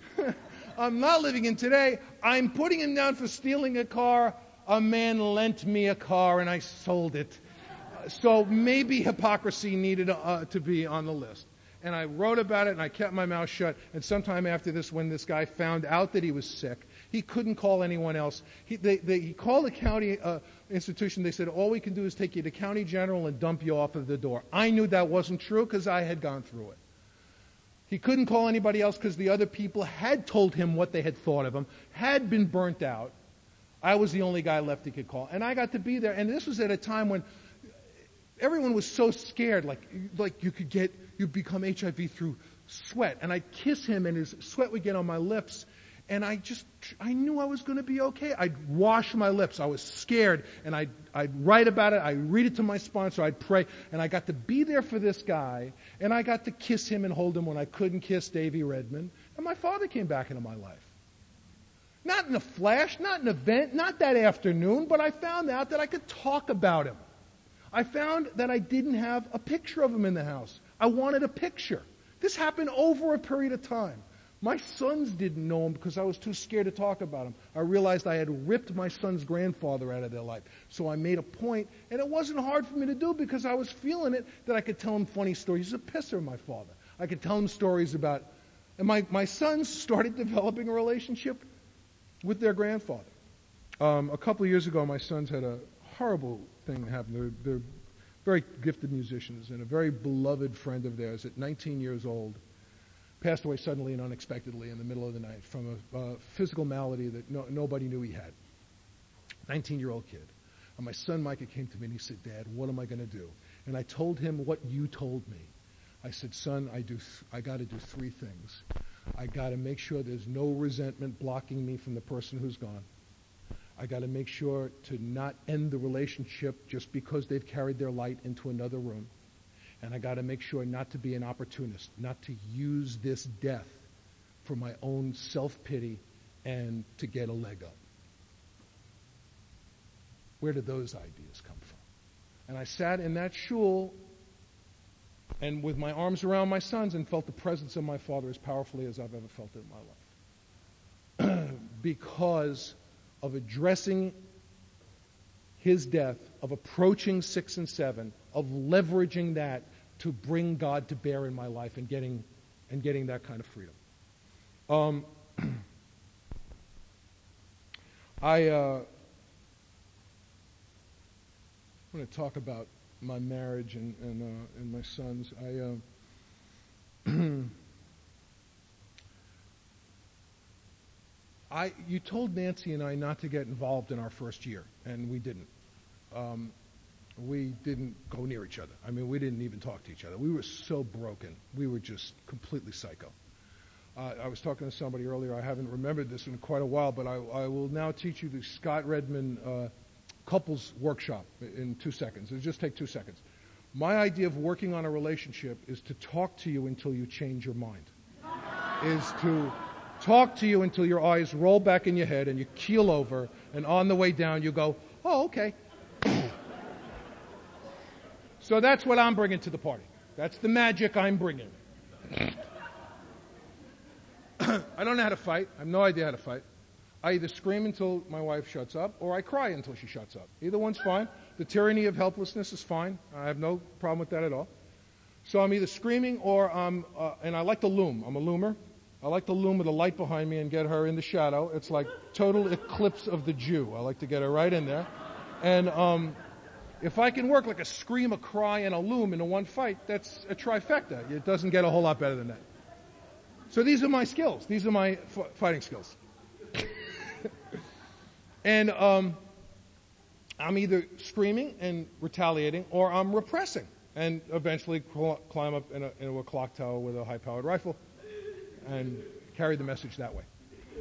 I'm not living in today. I'm putting him down for stealing a car. A man lent me a car and I sold it. So maybe hypocrisy needed to be on the list. And I wrote about it, and I kept my mouth shut. And sometime after this, when this guy found out that he was sick, he couldn't call anyone else. He called the county institution. They said, all we can do is take you to county general and dump you off of the door. I knew that wasn't true because I had gone through it. He couldn't call anybody else because the other people had told him what they had thought of him, had been burnt out. I was the only guy left he could call. And I got to be there. And this was at a time when everyone was so scared, like you'd become HIV through sweat. And I'd kiss him and his sweat would get on my lips. And I knew I was going to be okay. I'd wash my lips. I was scared. And I'd write about it. I'd read it to my sponsor. I'd pray. And I got to be there for this guy. And I got to kiss him and hold him when I couldn't kiss Davy Redmond. And my father came back into my life. Not in a flash, not an event, not that afternoon, but I found out that I could talk about him. I found that I didn't have a picture of him in the house. I wanted a picture. This happened over a period of time. My sons didn't know him because I was too scared to talk about him. I realized I had ripped my son's grandfather out of their life. So I made a point, and it wasn't hard for me to do because I was feeling it, that I could tell him funny stories. He's a pisser, my father. I could tell him stories about... And my sons started developing a relationship with their grandfather. A couple of years ago, my sons had a horrible thing happen. They're very gifted musicians, and a very beloved friend of theirs at 19 years old passed away suddenly and unexpectedly in the middle of the night from a physical malady that nobody knew he had. 19-year-old kid. And my son Micah came to me and he said, Dad, what am I going to do? And I told him what you told me. I said, son, I got to do three things. I got to make sure there's no resentment blocking me from the person who's gone. I got to make sure to not end the relationship just because they've carried their light into another room. And I got to make sure not to be an opportunist, not to use this death for my own self-pity and to get a leg up. Where did those ideas come from? And I sat in that shul and with my arms around my sons and felt the presence of my father as powerfully as I've ever felt it in my life. Because of addressing his death, of approaching 6 and 7, of leveraging that to bring God to bear in my life and getting that kind of freedom. I want to talk about my marriage and my sons. You told Nancy and I not to get involved in our first year, and we didn't. We didn't go near each other. I mean, we didn't even talk to each other. We were so broken. We were just completely psycho. I was talking to somebody earlier. I haven't remembered this in quite a while, but I will now teach you the Scott Redmond couples workshop in 2 seconds. It'll just take 2 seconds. My idea of working on a relationship is to talk to you until you change your mind. Is to talk to you until your eyes roll back in your head and you keel over, and on the way down you go, oh, okay. So that's what I'm bringing to the party. That's the magic I'm bringing. I don't know how to fight. I have no idea how to fight. I either scream until my wife shuts up, or I cry until she shuts up. Either one's fine. The tyranny of helplessness is fine. I have no problem with that at all. So I'm either screaming or and I like to loom. I'm a loomer. I like to loom with a light behind me and get her in the shadow. It's like total eclipse of the Jew. I like to get her right in there. And if I can work like a scream, a cry, and a loom into one fight, that's a trifecta. It doesn't get a whole lot better than that. So these are my skills. These are my fighting skills. And I'm either screaming and retaliating, or I'm repressing and eventually climb up into a clock tower with a high-powered rifle and carry the message that way.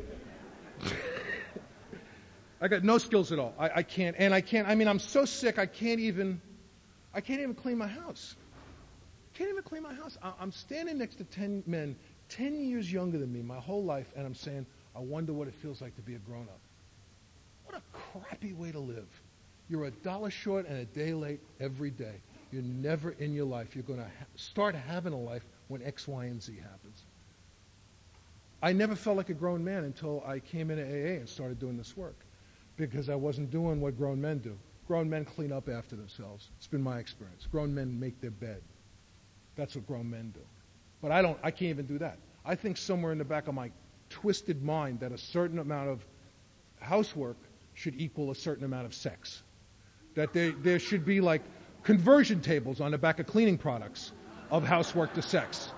I got no skills at all. I can't. I mean, I'm so sick. I can't even clean my house. Can't even clean my house. I'm standing next to 10 men, 10 years younger than me, my whole life, and I'm saying, I wonder what it feels like to be a grown-up. What a crappy way to live. You're $1 short and a day late every day. You're never in your life. You're going to start having a life when X, Y, and Z happens. I never felt like a grown man until I came into AA and started doing this work, because I wasn't doing what grown men do. Grown men clean up after themselves. It's been my experience. Grown men make their bed. That's what grown men do. But I can't even do that. I think somewhere in the back of my twisted mind that a certain amount of housework should equal a certain amount of sex. That there should be like conversion tables on the back of cleaning products of housework to sex.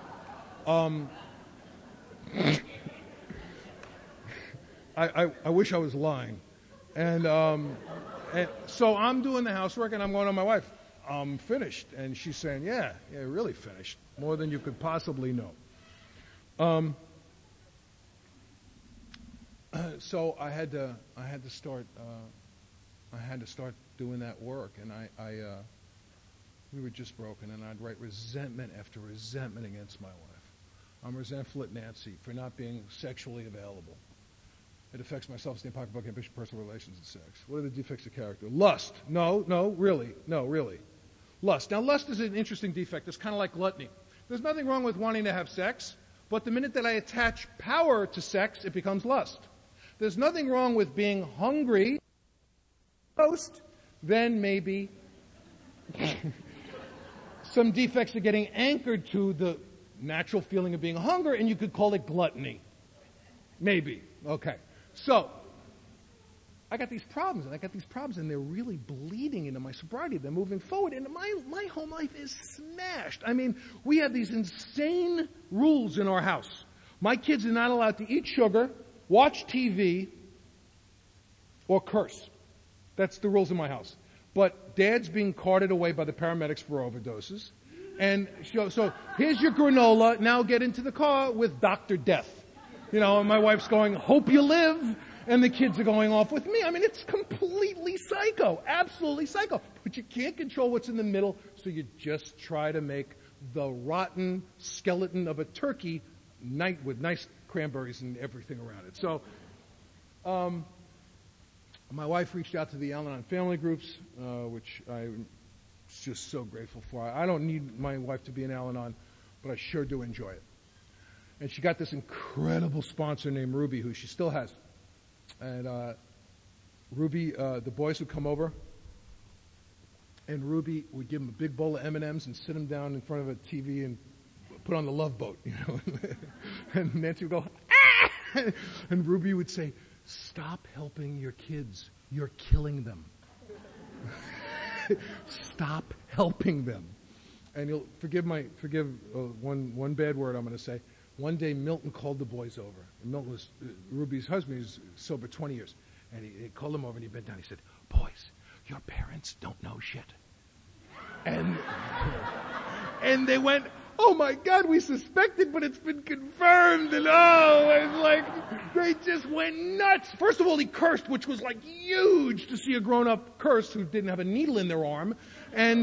I wish I was lying. And so I'm doing the housework, and I'm going to my wife, I'm finished. And she's saying, yeah, really finished. More than you could possibly know. So I had to start doing that work, and we were just broken, and I'd write resentment after resentment against my wife. I'm resentful at Nancy for not being sexually available. It affects my self-esteem, pocketbook, ambition, personal relations, and sex. What are the defects of character? Lust. No, really. Lust. Now, lust is an interesting defect. It's kind of like gluttony. There's nothing wrong with wanting to have sex, but the minute that I attach power to sex, it becomes lust. There's nothing wrong with being hungry, then maybe some defects are getting anchored to the natural feeling of being hunger, and you could call it gluttony. Maybe. Okay. So, I got these problems, and they're really bleeding into my sobriety. They're moving forward, and my home life is smashed. I mean, we have these insane rules in our house. My kids are not allowed to eat sugar, watch TV, or curse. That's the rules in my house. But Dad's being carted away by the paramedics for overdoses. And so here's your granola, now get into the car with Dr. Death. And my wife's going, hope you live. And the kids are going off with me. I mean, it's completely psycho, absolutely psycho. But you can't control what's in the middle, so you just try to make the rotten skeleton of a turkey with nice cranberries and everything around it. So, my wife reached out to the Al-Anon family groups, which I'm just so grateful for. I don't need my wife to be an Al-Anon, but I sure do enjoy it. And she got this incredible sponsor named Ruby, who she still has. And Ruby, the boys would come over, and Ruby would give them a big bowl of M&Ms and sit them down in front of a TV and put on the Love Boat, And Nancy would go, ah! And Ruby would say, stop helping your kids. You're killing them. Stop helping them. And you'll forgive one bad word I'm going to say. One day, Milton called the boys over. And Milton was Ruby's husband. He was sober 20 years. And he called them over, and he bent down. He said, boys, your parents don't know shit. And they went, oh, my God, we suspected, but it's been confirmed. And, it's like they just went nuts. First of all, he cursed, which was, like, huge to see a grown-up curse who didn't have a needle in their arm. And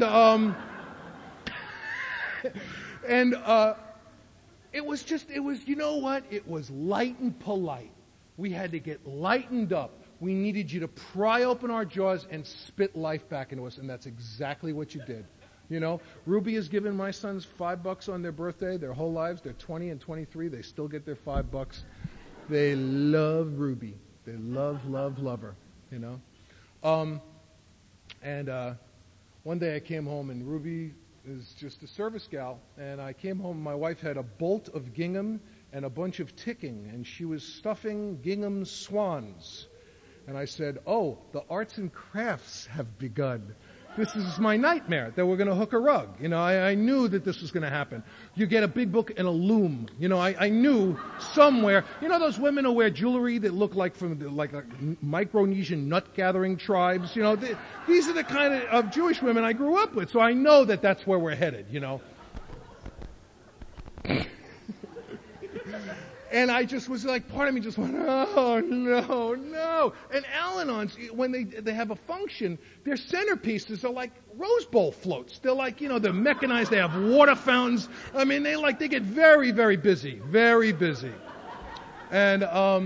it was, you know what? It was light and polite. We had to get lightened up. We needed you to pry open our jaws and spit life back into us, and that's exactly what you did. Ruby has given my sons $5 on their birthday, their whole lives. They're 20 and 23. They still get their $5. They love Ruby. They love her, you know. And one day I came home, and Ruby is just a service gal, and I came home, and my wife had a bolt of gingham and a bunch of ticking, and she was stuffing gingham swans. And I said, oh, the arts and crafts have begun. This is my nightmare, that we're going to hook a rug. You know, I knew that this was going to happen. You get a big book and a loom. You know, I knew somewhere. You know those women who wear jewelry that look like from like Micronesian nut-gathering tribes? You know, these are the kind of Jewish women I grew up with. So I know that that's where we're headed, you know. And I just was like, part of me just went, oh, no. And Al-Anons, when they have a function, their centerpieces are like Rose Bowl floats. They're like, you know, they're mechanized, they have water fountains. I mean, they get very, very busy. Very busy. And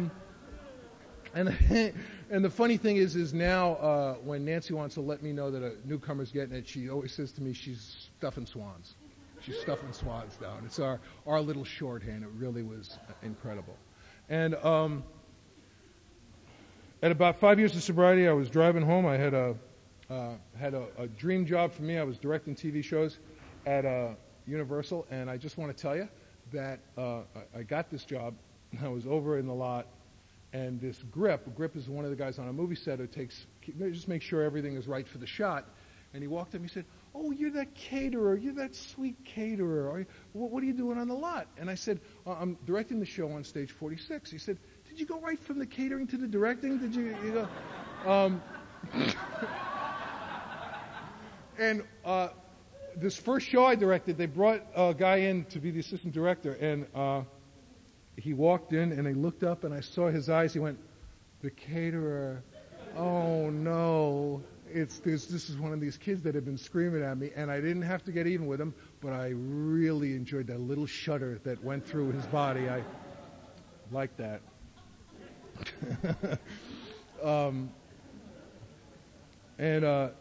the funny thing is now, when Nancy wants to let me know that a newcomer's getting it, she always says to me she's stuffing swans. She's stuffing swans down. It's our little shorthand. It really was incredible. And at about 5 years of sobriety, I was driving home. I had a dream job for me. I was directing TV shows at Universal, and I just want to tell you that I got this job. I was over in the lot, and this Grip is one of the guys on a movie set who just makes sure everything is right for the shot. And he walked up and he said, oh, you're that caterer. You're that sweet caterer. What are you doing on the lot? And I said, I'm directing the show on Stage 46. He said, did you go right from the catering to the directing? Did you go? And this first show I directed, they brought a guy in to be the assistant director. And he walked in and he looked up and I saw his eyes. He went, the caterer. Oh, no. This is one of these kids that have been screaming at me, and I didn't have to get even with him, but I really enjoyed that little shudder that went through his body. I like that. I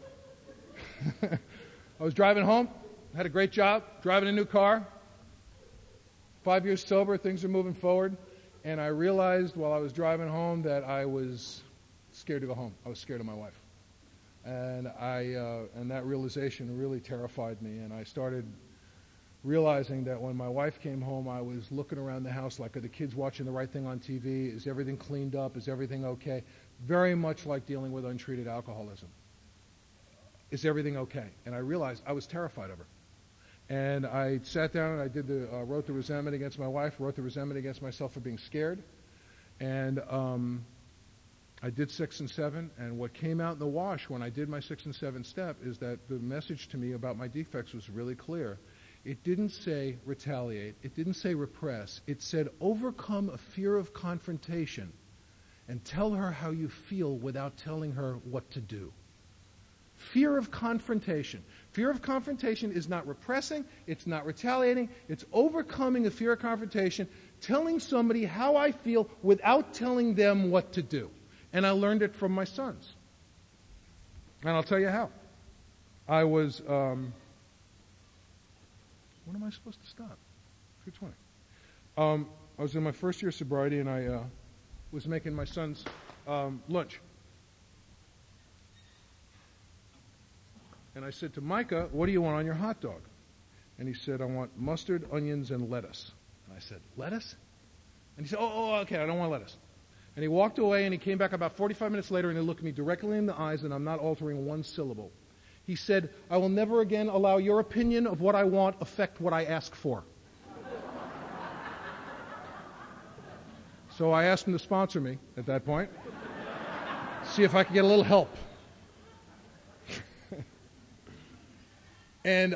was driving home, had a great job, driving a new car, 5 years sober, things are moving forward, and I realized while I was driving home that I was scared to go home. I was scared of my wife. And that realization really terrified me. And I started realizing that when my wife came home, I was looking around the house like, are the kids watching the right thing on TV? Is everything cleaned up? Is everything okay? Very much like dealing with untreated alcoholism. Is everything okay? And I realized I was terrified of her. And I sat down and I wrote the resentment against my wife, wrote the resentment against myself for being scared. And I did 6 and 7, and what came out in the wash when I did my 6 and 7 step is that the message to me about my defects was really clear. It didn't say retaliate. It didn't say repress. It said overcome a fear of confrontation and tell her how you feel without telling her what to do. Fear of confrontation. Fear of confrontation is not repressing. It's not retaliating. It's overcoming a fear of confrontation, telling somebody how I feel without telling them what to do. And I learned it from my sons. And I'll tell you how. I was, when am I supposed to stop? 2:20. I was in my first year of sobriety, and I was making my sons lunch. And I said to Micah, what do you want on your hot dog? And he said, I want mustard, onions, and lettuce. And I said, lettuce? And he said, oh, okay, I don't want lettuce. And he walked away, and he came back about 45 minutes later, and he looked me directly in the eyes, and I'm not altering one syllable. He said, I will never again allow your opinion of what I want affect what I ask for. So I asked him to sponsor me at that point, see if I could get a little help. And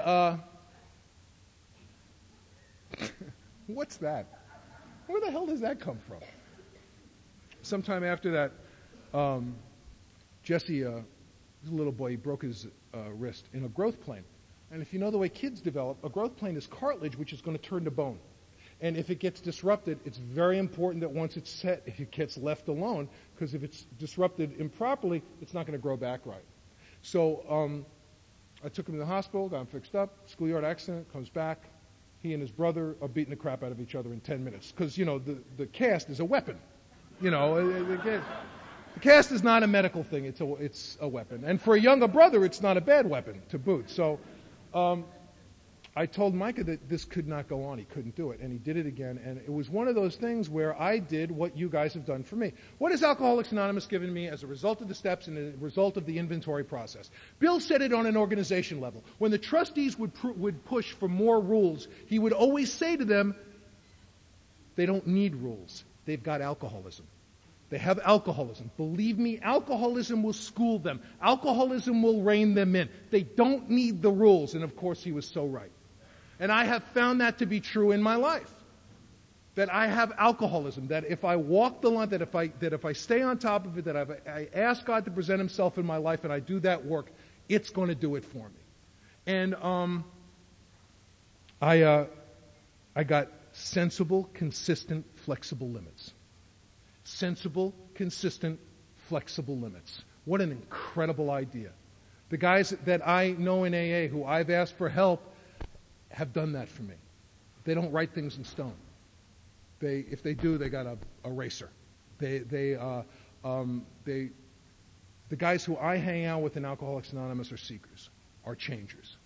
what's that? Where the hell does that come from? Sometime after that, Jesse, a little boy, he broke his wrist in a growth plane. And if you know the way kids develop, a growth plane is cartilage which is going to turn to bone. And if it gets disrupted, it's very important that once it's set, it gets left alone, because if it's disrupted improperly, it's not going to grow back right. So I took him to the hospital, got him fixed up, schoolyard accident, comes back. He and his brother are beating the crap out of each other in 10 minutes. Because, you know, the cast is a weapon. The cast is not a medical thing. It's a weapon. And for a younger brother, it's not a bad weapon to boot. So I told Micah that this could not go on. He couldn't do it. And he did it again. And it was one of those things where I did what you guys have done for me. What has Alcoholics Anonymous given me as a result of the steps and a result of the inventory process? Bill said it on an organization level. When the trustees would push for more rules, he would always say to them, they don't need rules. They've got alcoholism. They have alcoholism. Believe me, alcoholism will school them. Alcoholism will rein them in. They don't need the rules. And of course, he was so right. And I have found that to be true in my life. That I have alcoholism. That if I walk the line, that if I stay on top of it, that I ask God to present Himself in my life and I do that work, it's going to do it for me. And I got sensible, consistent, flexible limits. Sensible, consistent, flexible limits. What an incredible idea. The guys that I know in AA who I've asked for help have done that for me. They don't write things in stone. If they do, they got a eraser. The guys who I hang out with in Alcoholics Anonymous are seekers, are changers.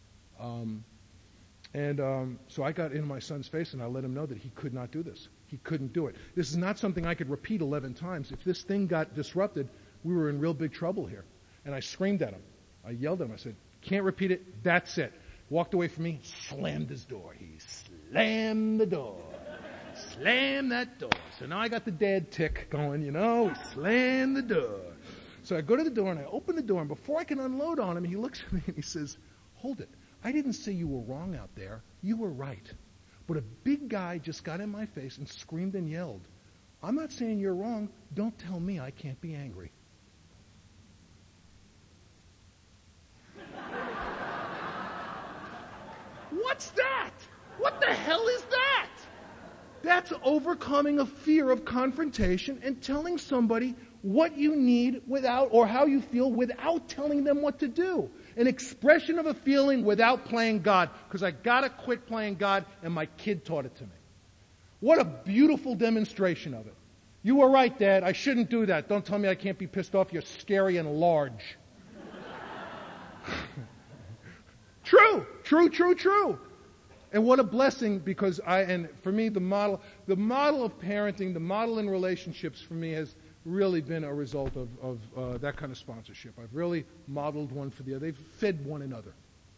So I got in my son's face and I let him know that he could not do this. He couldn't do it. This is not something I could repeat 11 times. If this thing got disrupted, we were in real big trouble here. And I screamed at him. I yelled at him. I said, can't repeat it. That's it. Walked away from me, slammed his door. He slammed the door. Slammed that door. So now I got the dad tick going, slammed the door. So I go to the door and I open the door, and before I can unload on him, he looks at me and he says, hold it. I didn't say you were wrong out there. You were right. But a big guy just got in my face and screamed and yelled. I'm not saying you're wrong. Don't tell me I can't be angry. What's that? What the hell is that? That's overcoming a fear of confrontation and telling somebody what you need without, or how you feel without telling them what to do. An expression of a feeling without playing God, because I gotta quit playing God, and my kid taught it to me. What a beautiful demonstration of it. You were right, Dad. I shouldn't do that. Don't tell me I can't be pissed off. You're scary and large. True. And what a blessing, because for me, the model of parenting, the model in relationships for me has really been a result of that kind of sponsorship. I've really modeled one for the other. They've fed one another.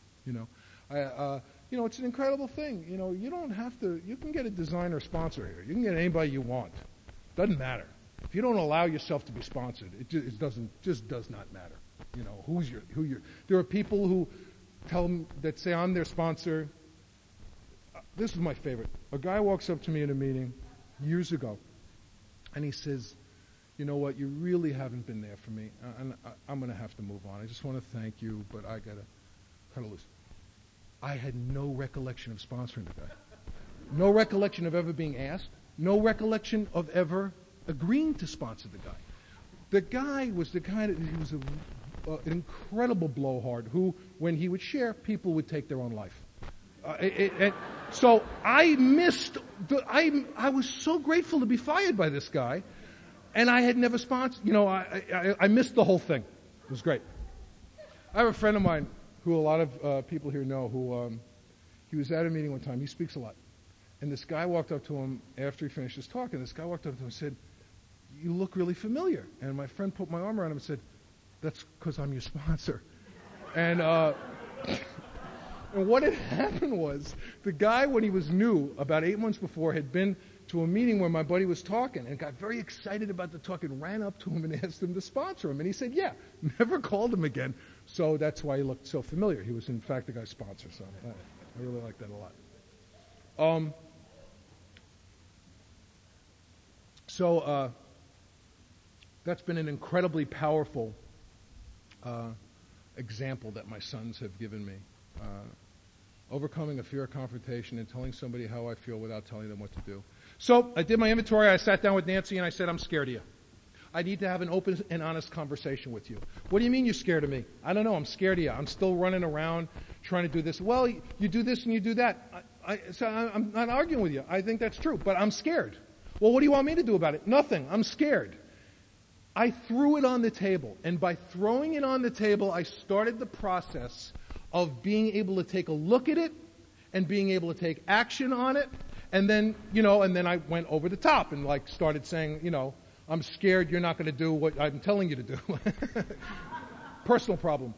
It's an incredible thing. You don't have to. You can get a designer sponsor here. You can get anybody you want. Doesn't matter. If you don't allow yourself to be sponsored, it just does not matter. There are people who that say I'm their sponsor. This is my favorite. A guy walks up to me in a meeting years ago, and he says, you know what, you really haven't been there for me, and I'm going to have to move on. I just want to thank you, but I got to cut loose. I had no recollection of sponsoring the guy. No recollection of ever being asked. No recollection of ever agreeing to sponsor the guy. The guy was he was an incredible blowhard who, when he would share, people would take their own life. So I I was so grateful to be fired by this guy, and I had never sponsored. I missed the whole thing. It was great. I have a friend of mine who a lot of people here know, who he was at a meeting one time. He speaks a lot. And this guy walked up to him after he finished his talk, and this guy walked up to him and said, you look really familiar. And my friend put my arm around him and said, that's because I'm your sponsor. And what had happened was, the guy, when he was new, about 8 months before, had been to a meeting where my buddy was talking and got very excited about the talk and ran up to him and asked him to sponsor him. And he said, yeah, never called him again. So that's why he looked so familiar. He was, in fact, the guy's sponsor. So I really like that a lot. So that's been an incredibly powerful example that my sons have given me. Overcoming a fear of confrontation and telling somebody how I feel without telling them what to do. So I did my inventory. I sat down with Nancy and I said, I'm scared of you. I need to have an open and honest conversation with you. What do you mean you're scared of me? I don't know. I'm scared of you. I'm still running around trying to do this. Well, you do this and you do that. So I'm not arguing with you. I think that's true, but I'm scared. Well, what do you want me to do about it? Nothing. I'm scared. I threw it on the table. And by throwing it on the table, I started the process of being able to take a look at it and being able to take action on it. And then, and then I went over the top and started saying, I'm scared you're not going to do what I'm telling you to do. Personal problem.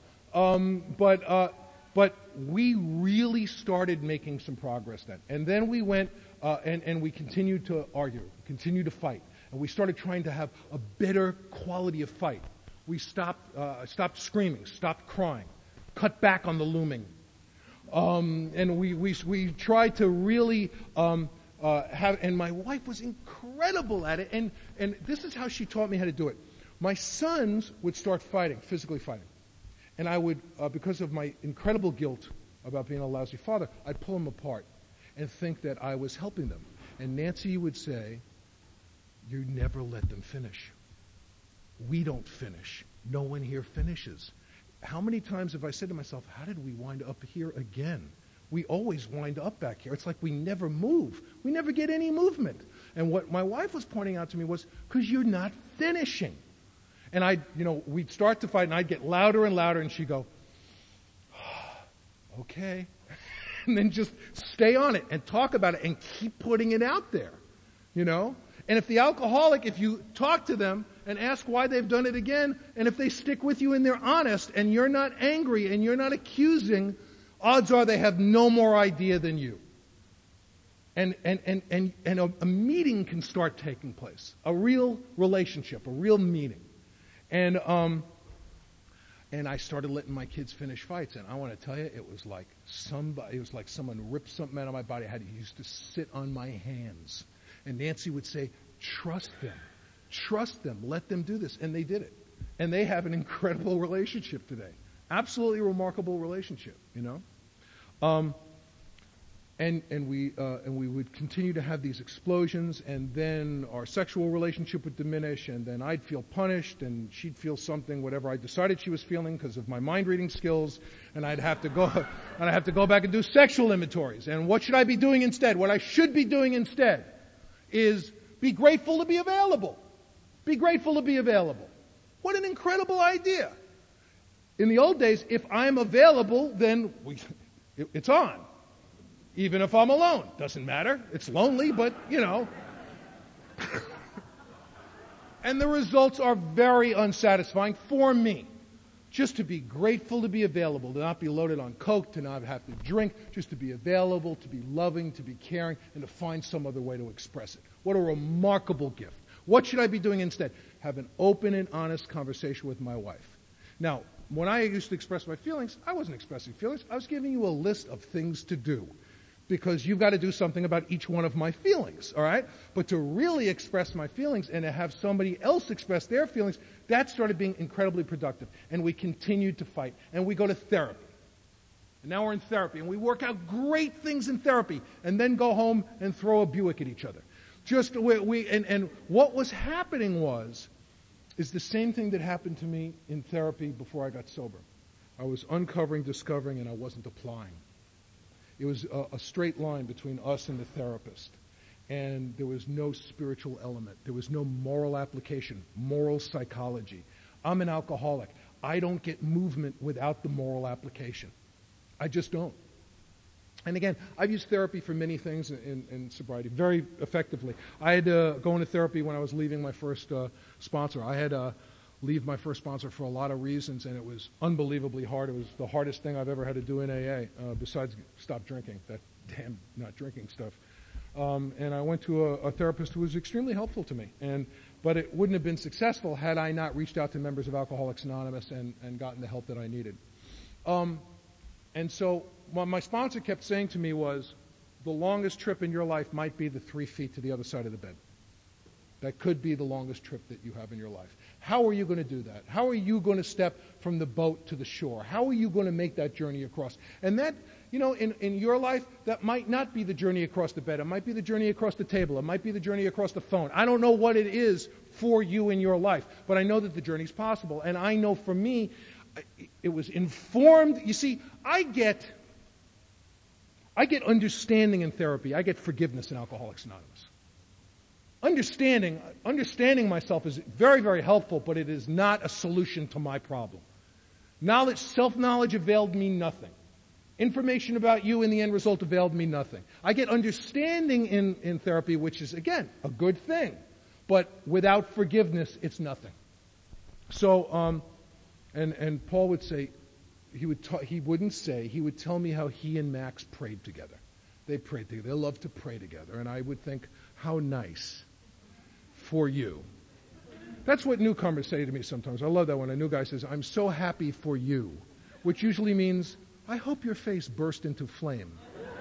But we really started making some progress then. And then we went and we continued to argue, continued to fight. And we started trying to have a better quality of fight. We stopped screaming, stopped crying, cut back on the looming. And we tried to really and my wife was incredible at it. And this is how she taught me how to do it. My sons would start fighting, physically fighting. And I would, because of my incredible guilt about being a lousy father, I'd pull them apart and think that I was helping them. And Nancy would say, you never let them finish. We don't finish. No one here finishes. How many times have I said to myself, how did we wind up here again? We always wind up back here. It's like we never move. We never get any movement. And what my wife was pointing out to me was, because you're not finishing. And we'd start to fight, and I'd get louder and louder, and she'd go, okay. And then just stay on it and talk about it and keep putting it out there, And if the alcoholic, if you talk to them and ask why they've done it again, and if they stick with you and they're honest and you're not angry and you're not accusing, odds are they have no more idea than you. And a meeting can start taking place, a real relationship, a real meeting. And I started letting my kids finish fights, and I want to tell you, it was like someone ripped something out of my body. I used to sit on my hands. And Nancy would say, trust them, let them do this. And they did it. And they have an incredible relationship today. Absolutely remarkable relationship, And we would continue to have these explosions, and then our sexual relationship would diminish, and then I'd feel punished, and she'd feel something, whatever I decided she was feeling because of my mind reading skills, and I'd have to go back and do sexual inventories. And what should I be doing instead? What I should be doing instead is be grateful to be available. Be grateful to be available. What an incredible idea. In the old days, if I'm available, then it's on. Even if I'm alone. Doesn't matter. It's lonely, but, And the results are very unsatisfying for me. Just to be grateful to be available, to not be loaded on coke, to not have to drink, just to be available, to be loving, to be caring, and to find some other way to express it. What a remarkable gift. What should I be doing instead? Have an open and honest conversation with my wife. Now, when I used to express my feelings, I wasn't expressing feelings. I was giving you a list of things to do. Because you've got to do something about each one of my feelings, all right? But to really express my feelings and to have somebody else express their feelings, that started being incredibly productive. And we continued to fight. And we go to therapy. And now we're in therapy. And we work out great things in therapy. And then go home and throw a Buick at each other. And what was happening is the same thing that happened to me in therapy before I got sober. I was uncovering, discovering, and I wasn't applying. It was a straight line between us and the therapist. And there was no spiritual element. There was no moral application, moral psychology. I'm an alcoholic. I don't get movement without the moral application. I just don't. And again, I've used therapy for many things in sobriety, very effectively. I had to go into therapy when I was leaving my first sponsor. I had to leave my first sponsor for a lot of reasons, and it was unbelievably hard. It was the hardest thing I've ever had to do in AA, besides stop drinking, that damn not drinking stuff. And I went to a therapist who was extremely helpful to me. But it wouldn't have been successful had I not reached out to members of Alcoholics Anonymous and gotten the help that I needed. And so what my sponsor kept saying to me was, the longest trip in your life might be the 3 feet to the other side of the bed. That could be the longest trip that you have in your life. How are you going to do that? How are you going to step from the boat to the shore? How are you going to make that journey across? And that, in your life, that might not be the journey across the bed. It might be the journey across the table. It might be the journey across the phone. I don't know what it is for you in your life, but I know that the journey's possible. And I know for me, it was informed. You see, I get understanding in therapy. I get forgiveness in Alcoholics Anonymous. understanding myself is very, very helpful, but it is not a solution to my problem. Self-knowledge availed me nothing. Information about you in the end result availed me nothing. I get understanding in therapy, which is, again, a good thing. But without forgiveness, it's nothing. So, and Paul would say, he would tell me how he and Max prayed together. They prayed together. They loved to pray together. And I would think, how nice for you. That's what newcomers say to me sometimes. I love that when a new guy says, I'm so happy for you, which usually means, I hope your face burst into flame.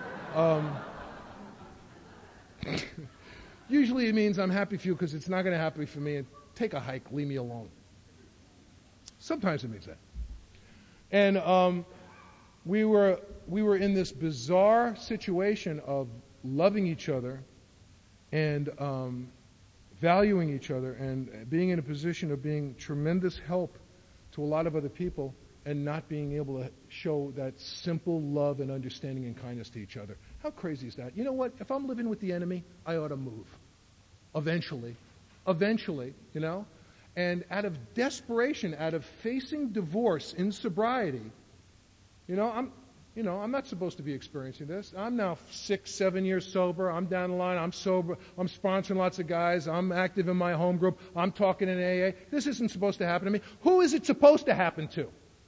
Usually it means I'm happy for you because it's not going to happen for me. Take a hike, leave me alone. Sometimes it means that. And we were in this bizarre situation of loving each other and valuing each other and being in a position of being tremendous help to a lot of other people and not being able to show that simple love and understanding and kindness to each other. How crazy is that? You know what? If I'm living with the enemy, I ought to move. Eventually, you know? And out of desperation, out of facing divorce in sobriety, I'm not supposed to be experiencing this. I'm now 6-7 years sober. I'm down the line. I'm sober. I'm sponsoring lots of guys. I'm active in my home group. I'm talking in AA. This isn't supposed to happen to me. Who is it supposed to happen to?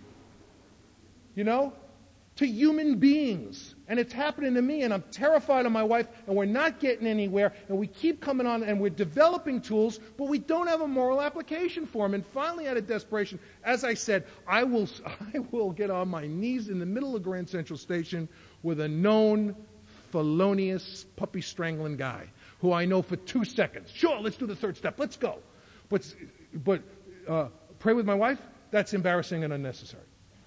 To human beings. And it's happening to me, and I'm terrified of my wife, and we're not getting anywhere, and we keep coming on, and we're developing tools, but we don't have a moral application for them. And finally, out of desperation, as I said, I will get on my knees in the middle of Grand Central Station with a known felonious puppy strangling guy who I know for 2 seconds. Sure, let's do the third step. Let's go. But pray with my wife? That's embarrassing and unnecessary.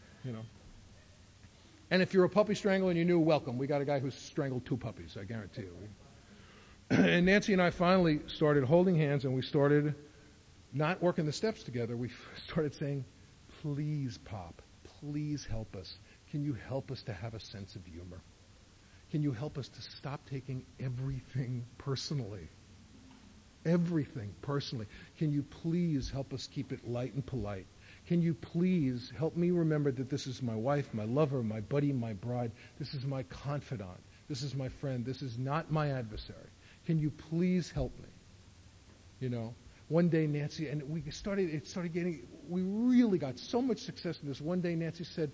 And if you're a puppy strangler and you're new, welcome. We got a guy who's strangled 2 puppies, I guarantee you. And Nancy and I finally started holding hands, and we started not working the steps together. We started saying, please, Pop, please help us. Can you help us to have a sense of humor? Can you help us to stop taking everything personally? Everything personally. Can you please help us keep it light and polite? Can you please help me remember that this is my wife, my lover, my buddy, my bride. This is my confidant. This is my friend. This is not my adversary. Can you please help me? One day Nancy, and we really got so much success in this. One day Nancy said,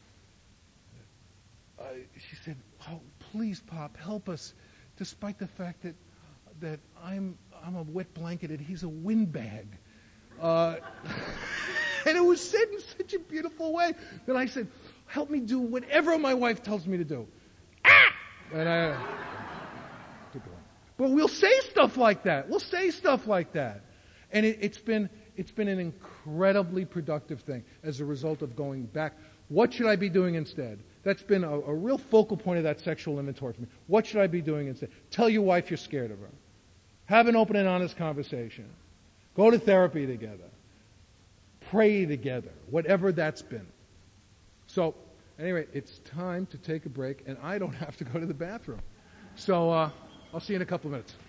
oh, please, Pop, help us, despite the fact that I'm a wet blanket and he's a windbag. And it was said in such a beautiful way that I said, help me do whatever my wife tells me to do. Ah! And but we'll say stuff like that. And it's been an incredibly productive thing as a result of going back. What should I be doing instead? That's been a real focal point of that sexual inventory for me. What should I be doing instead? Tell your wife you're scared of her. Have an open and honest conversation. Go to therapy together. Pray together, whatever that's been. So, anyway, it's time to take a break, and I don't have to go to the bathroom. So, I'll see you in a couple of minutes.